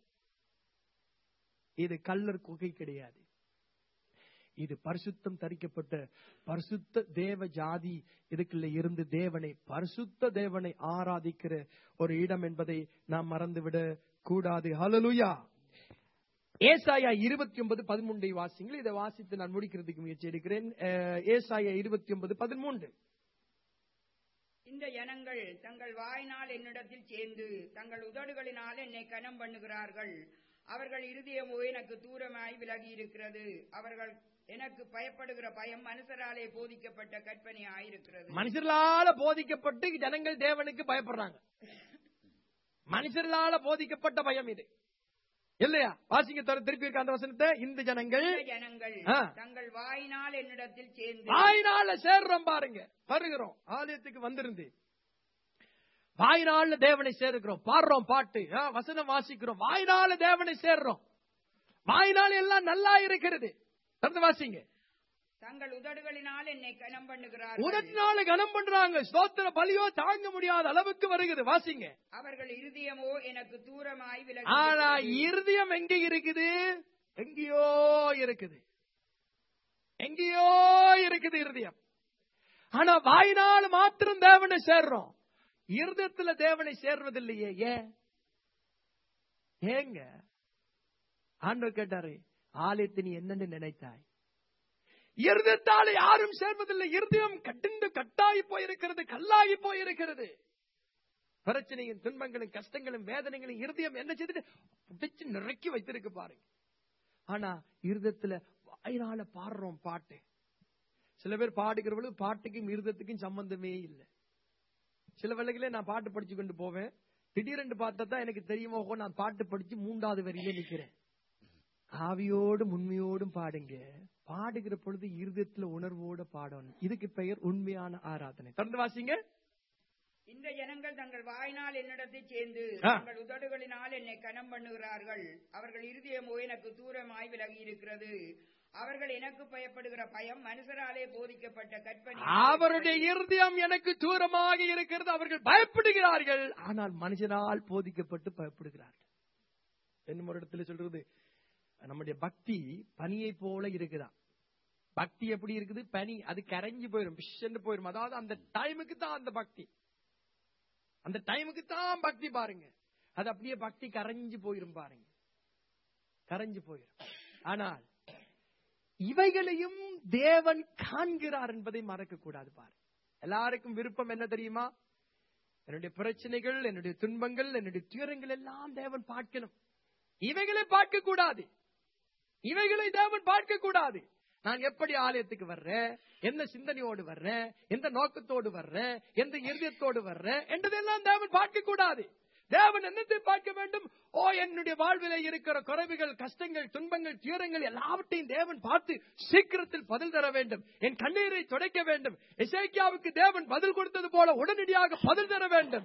இது கள்ளர் குகை கிடையாது, இது பரிசுத்தம் தரிக்கப்பட்ட பரிசுத்த தேவ ஜாதி இதுக்குள்ள இருந்து தேவனை, பரிசுத்த தேவனை ஆராதிக்கிற ஒரு இடம் என்பதை நாம் மறந்துவிட கூடாது. ஹல்லேலூயா. ஏசாயா 29:13 வாசிங்கள். இதை வாசித்து நான் முடிக்கிறதுக்கு முயற்சி எடுக்கிறேன். ஏசாயா 29:13. இந்த ஜனங்கள் தங்கள் வாயினால் என்னிடத்தில் சேர்ந்து தங்கள் உதடுகளினால் என்னை கனம் பண்ணுகிறார்கள், அவர்கள் இருதயமோ எனக்கு தூரமாய் விலகி இருக்கிறது. அவர்கள் எனக்கு பயப்படுகிற பயம் மனுஷராலே போதிக்கப்பட்ட கற்பனையாயிருக்கிறது. மனுஷர்களால போதிக்கப்பட்டு ஜனங்கள் தேவனுக்கு பயப்படுறாங்க. மனுஷர்களால போதிக்கப்பட்ட பயம் இது இல்லையா? வாசிங்க திருப்பி இருக்க அந்த வசனத்தை. இந்த ஜனங்கள் தங்கள் வாயினால் என்னிடத்தில் சேர்ந்து, வாயினால சேர்றோம் பாருங்க, வருகிறோம் ஆலயத்துக்கு வந்திருந்து வாயினால தேவனை சேர்க்கிறோம், பாடுறோம் பாட்டு, வசனம் வாசிக்கிறோம், வாயினால தேவனை சேர்றோம். வாயினால எல்லாம் நல்லா இருக்கிறது. வாசிங்க. தங்கள் உதடுகளினால் என்னை கனம் பண்ணுகிறார்கள். உதட்டினால கனம் பண்றாங்க. ஸ்தோத்திர பலியோ தாங்க முடியாத அளவுக்கு வருகிறது. வாசிங்க. அவர்கள் இருதயமோ எனக்கு தூரமாய் விலகி. ஆனா இருதயம் எங்க இருக்குது? எங்கேயோ இருக்குது, எங்கேயோ இருக்குது இருதயம். ஆனா வாயினால் மாத்திரம் தேவனை சேர்றோம், இருதயத்துல தேவனை சேர்வதில்லையே. ஏங்க? ஆண்டவர் கேட்டாரு, ஆலயத்தை நீ என்னன்னு நினைத்தாய்? இருதயத்தால் யாரும் சேர்வதில்லை. இருதயம் கட்டிந்து கட்டாகி போயிருக்கிறது, கல்லாகி போயிருக்கிறது. பிரச்சனையும் துன்பங்களும் கஷ்டங்களும் வேதனைகளும் இருதயம் என்ன செய்து பிடிச்சு நிறைக்கி வைத்திருக்கு பாருங்க. ஆனா இருதயத்துல வாயினால பாடுறோம் பாட்டு. சில பேர் பாடுகிறவர்கள் பாட்டுக்கும் இருதயத்துக்கும் சம்பந்தமே இல்லை. சில வேளைகளே நான் பாட்டு படிச்சு கொண்டு போவேன், திடீரென்று பார்த்தா தான் எனக்கு தெரியுமோ நான் பாட்டு படிச்சு 3வது வரியிலே நிக்கிறேன். ஆவியோடும் உண்மையோடும் பாடுங்க. பாடுகிற பொழுது இருதயத்துல உணர்வோட பாடணும். இதுக்கு பெயர் உண்மையான ஆராதனை. தொடர்ந்து வாசிங்க. இந்த ஜனங்கள் தங்கள் வாயினால் என்னிடத்தில் சேர்ந்து தங்கள் உதடுகளினால் என்னை கனம் பண்ணுகிறார்கள். அவர்கள் இருதயமோ எனக்கு தூரமாய் விலகி இருக்கிறது. அவர்கள் எனக்கு பயப்படுகிற பயம் மனுஷராலே போதிக்கப்பட்ட கற்பனை. அவருடைய இருதயம் எனக்கு தூரமாக இருக்கிறது. அவர்கள் பயப்படுகிறார்கள், ஆனால் மனுஷனால் போதிக்கப்பட்டு பயப்படுகிறார்கள். என்ன ஒரு இடத்துல சொல்றது, நம்முடைய பக்தி பனியை போல இருக்குதான். பக்தி எப்படி இருக்குது? பனி, அது கரைஞ்சு போயிடும், பிஷ்ன்னு போயிடும். அதாவது அந்த டைமுக்கு தான் அந்த பக்தி, அந்த டைமுக்கு தான் பக்தி பாருங்க. அது அப்படியே பக்தி கரைஞ்சு போயிரும் பாருங்க, கரைஞ்சு போயிரும். ஆனால் இவைகளையும் தேவன் காண்கிறார் என்பதை மறக்க கூடாது பாருங்க. எல்லாருக்கும் விருப்பம் என்ன தெரியுமா? என்னுடைய பிரச்சனைகள், என்னுடைய துன்பங்கள், என்னுடைய துயரங்கள் எல்லாம் தேவன் பார்க்கணும். இவைகளை பார்க்க கூடாது, இவைகளை தேவன் பார்க்க கூடாது. நான் எப்படி ஆலயத்துக்கு வர்றேன், என்ன சிந்தனையோடு வர்றேன், எந்த நோக்கத்தோடு வர்றேன், எந்த இருதயத்தோடு வர்றேன் என்றதெல்லாம் தேவன் பார்க்க கூடாது. தேவன் என்னத்தை பார்க்க வேண்டும்? என்னுடைய வாழ்விலே இருக்கிற குறைவுகள், கஷ்டங்கள், துன்பங்கள், துயரங்கள் எல்லாவற்றையும் தேவன் பார்த்து சீக்கிரத்தில் பதில் தர வேண்டும். என் கண்ணீரை துடைக்க வேண்டும். எசேக்கியாவுக்கு தேவன் பதில் கொடுத்தது போல உடனடியாக பதில் தர வேண்டும்.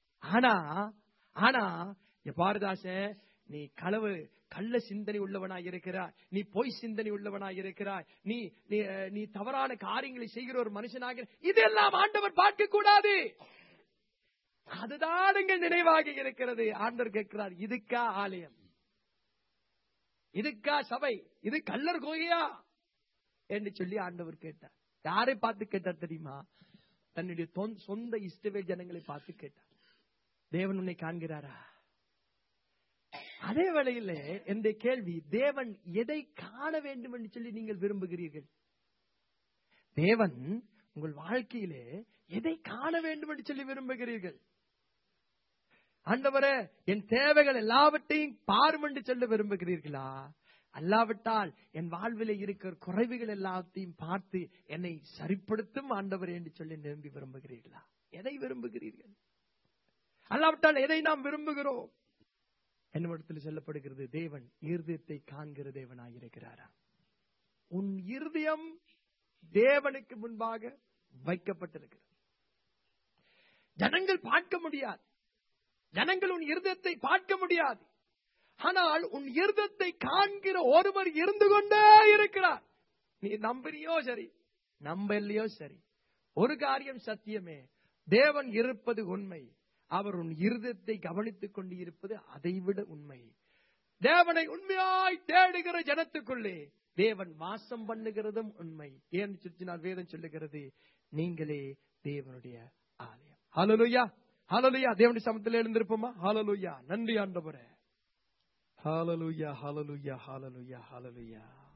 ஆனா பாரதாச, நீ கள்ள சிந்தனை உள்ளவனாய் இருக்கிறாய், நீ பொய் சிந்தனை உள்ளவனாய் இருக்கிறாய், நீ தவறான காரியங்களை செய்கிற ஒரு மனுஷனாக, இதெல்லாம் ஆண்டவர் பார்க்க கூடாது. அதுதான் எங்கள் நினைவாக இருக்கிறது. ஆண்டவர் கேட்கிறார், இதுக்கா ஆலயம், இதுக்கா சபை, இது கள்ளர் கோயா என்று சொல்லி ஆண்டவர் கேட்டார். யாரை பார்த்து கேட்டார் தெரியுமா? தன்னுடைய சொந்த இஸ்ரவேல் ஜனங்களை பார்த்து கேட்டார். தேவன் உன்னை காண்கிறாரா? அதே வேளையில் இந்த கேள்வி, தேவன் எதை காண வேண்டும் என்று சொல்லி நீங்கள் விரும்புகிறீர்கள்? தேவன் உங்கள் வாழ்க்கையிலே எதை காண வேண்டும் என்று சொல்லி விரும்புகிறீர்கள்? ஆண்டவரே, என் தேவைகள் எல்லாவற்றையும் பாரும் என்று சொல்ல விரும்புகிறீர்களா? அல்லாவிட்டால் என் வாழ்விலே இருக்கிற குறைவுகள் எல்லாத்தையும் பார்த்து என்னை சரிப்படுத்தும் ஆண்டவர் என்று சொல்லி விரும்பி விரும்புகிறீர்களா? எதை விரும்புகிறீர்கள்? அல்லாவிட்டால் எதை நாம் விரும்புகிறோம்? என்னிடத்தில் சொல்லப்படுகிறது, தேவன் இருதயத்தை காண்கிற தேவனாயிருக்கிறாரா? உன் இருதயம் தேவனுக்கு முன்பாக வைக்கப்பட்டிருக்கிறது. ஜனங்கள் பார்க்க முடியாது, ஜனங்கள் உன் இருதயத்தை பார்க்க முடியாது. ஆனால் உன் இருதயத்தை காண்கிற ஒருவர் இருந்து கொண்டே இருக்கிறார். நீ நம்புறியோ சரி, நம்பலையோ சரி, ஒரு காரியம் சத்தியமே, தேவன் இருப்பது உண்மை. அவர் உன் இருதயத்தை கவனித்துக் கொண்டு இருப்பது அதைவிட உண்மை. தேவனை உண்மையாய் தேடுகிற ஜனத்துக்குள்ளே தேவன் வாசம் பண்ணுகிறதும் உண்மை. ஏன் சுற்றினால் வேதம் சொல்லுகிறது, நீங்களே தேவனுடைய ஆலயம். ஹல்லேலூயா, ஹல்லேலூயா. தேவனுடைய சமத்தில் எழுந்திருப்போமா? ஹல்லேலூயா. நன்றி ஆண்டவரே. ஹல்லேலூயா, ஹல்லேலூயா, ஹல்லேலூயா, ஹல்லேலூயா.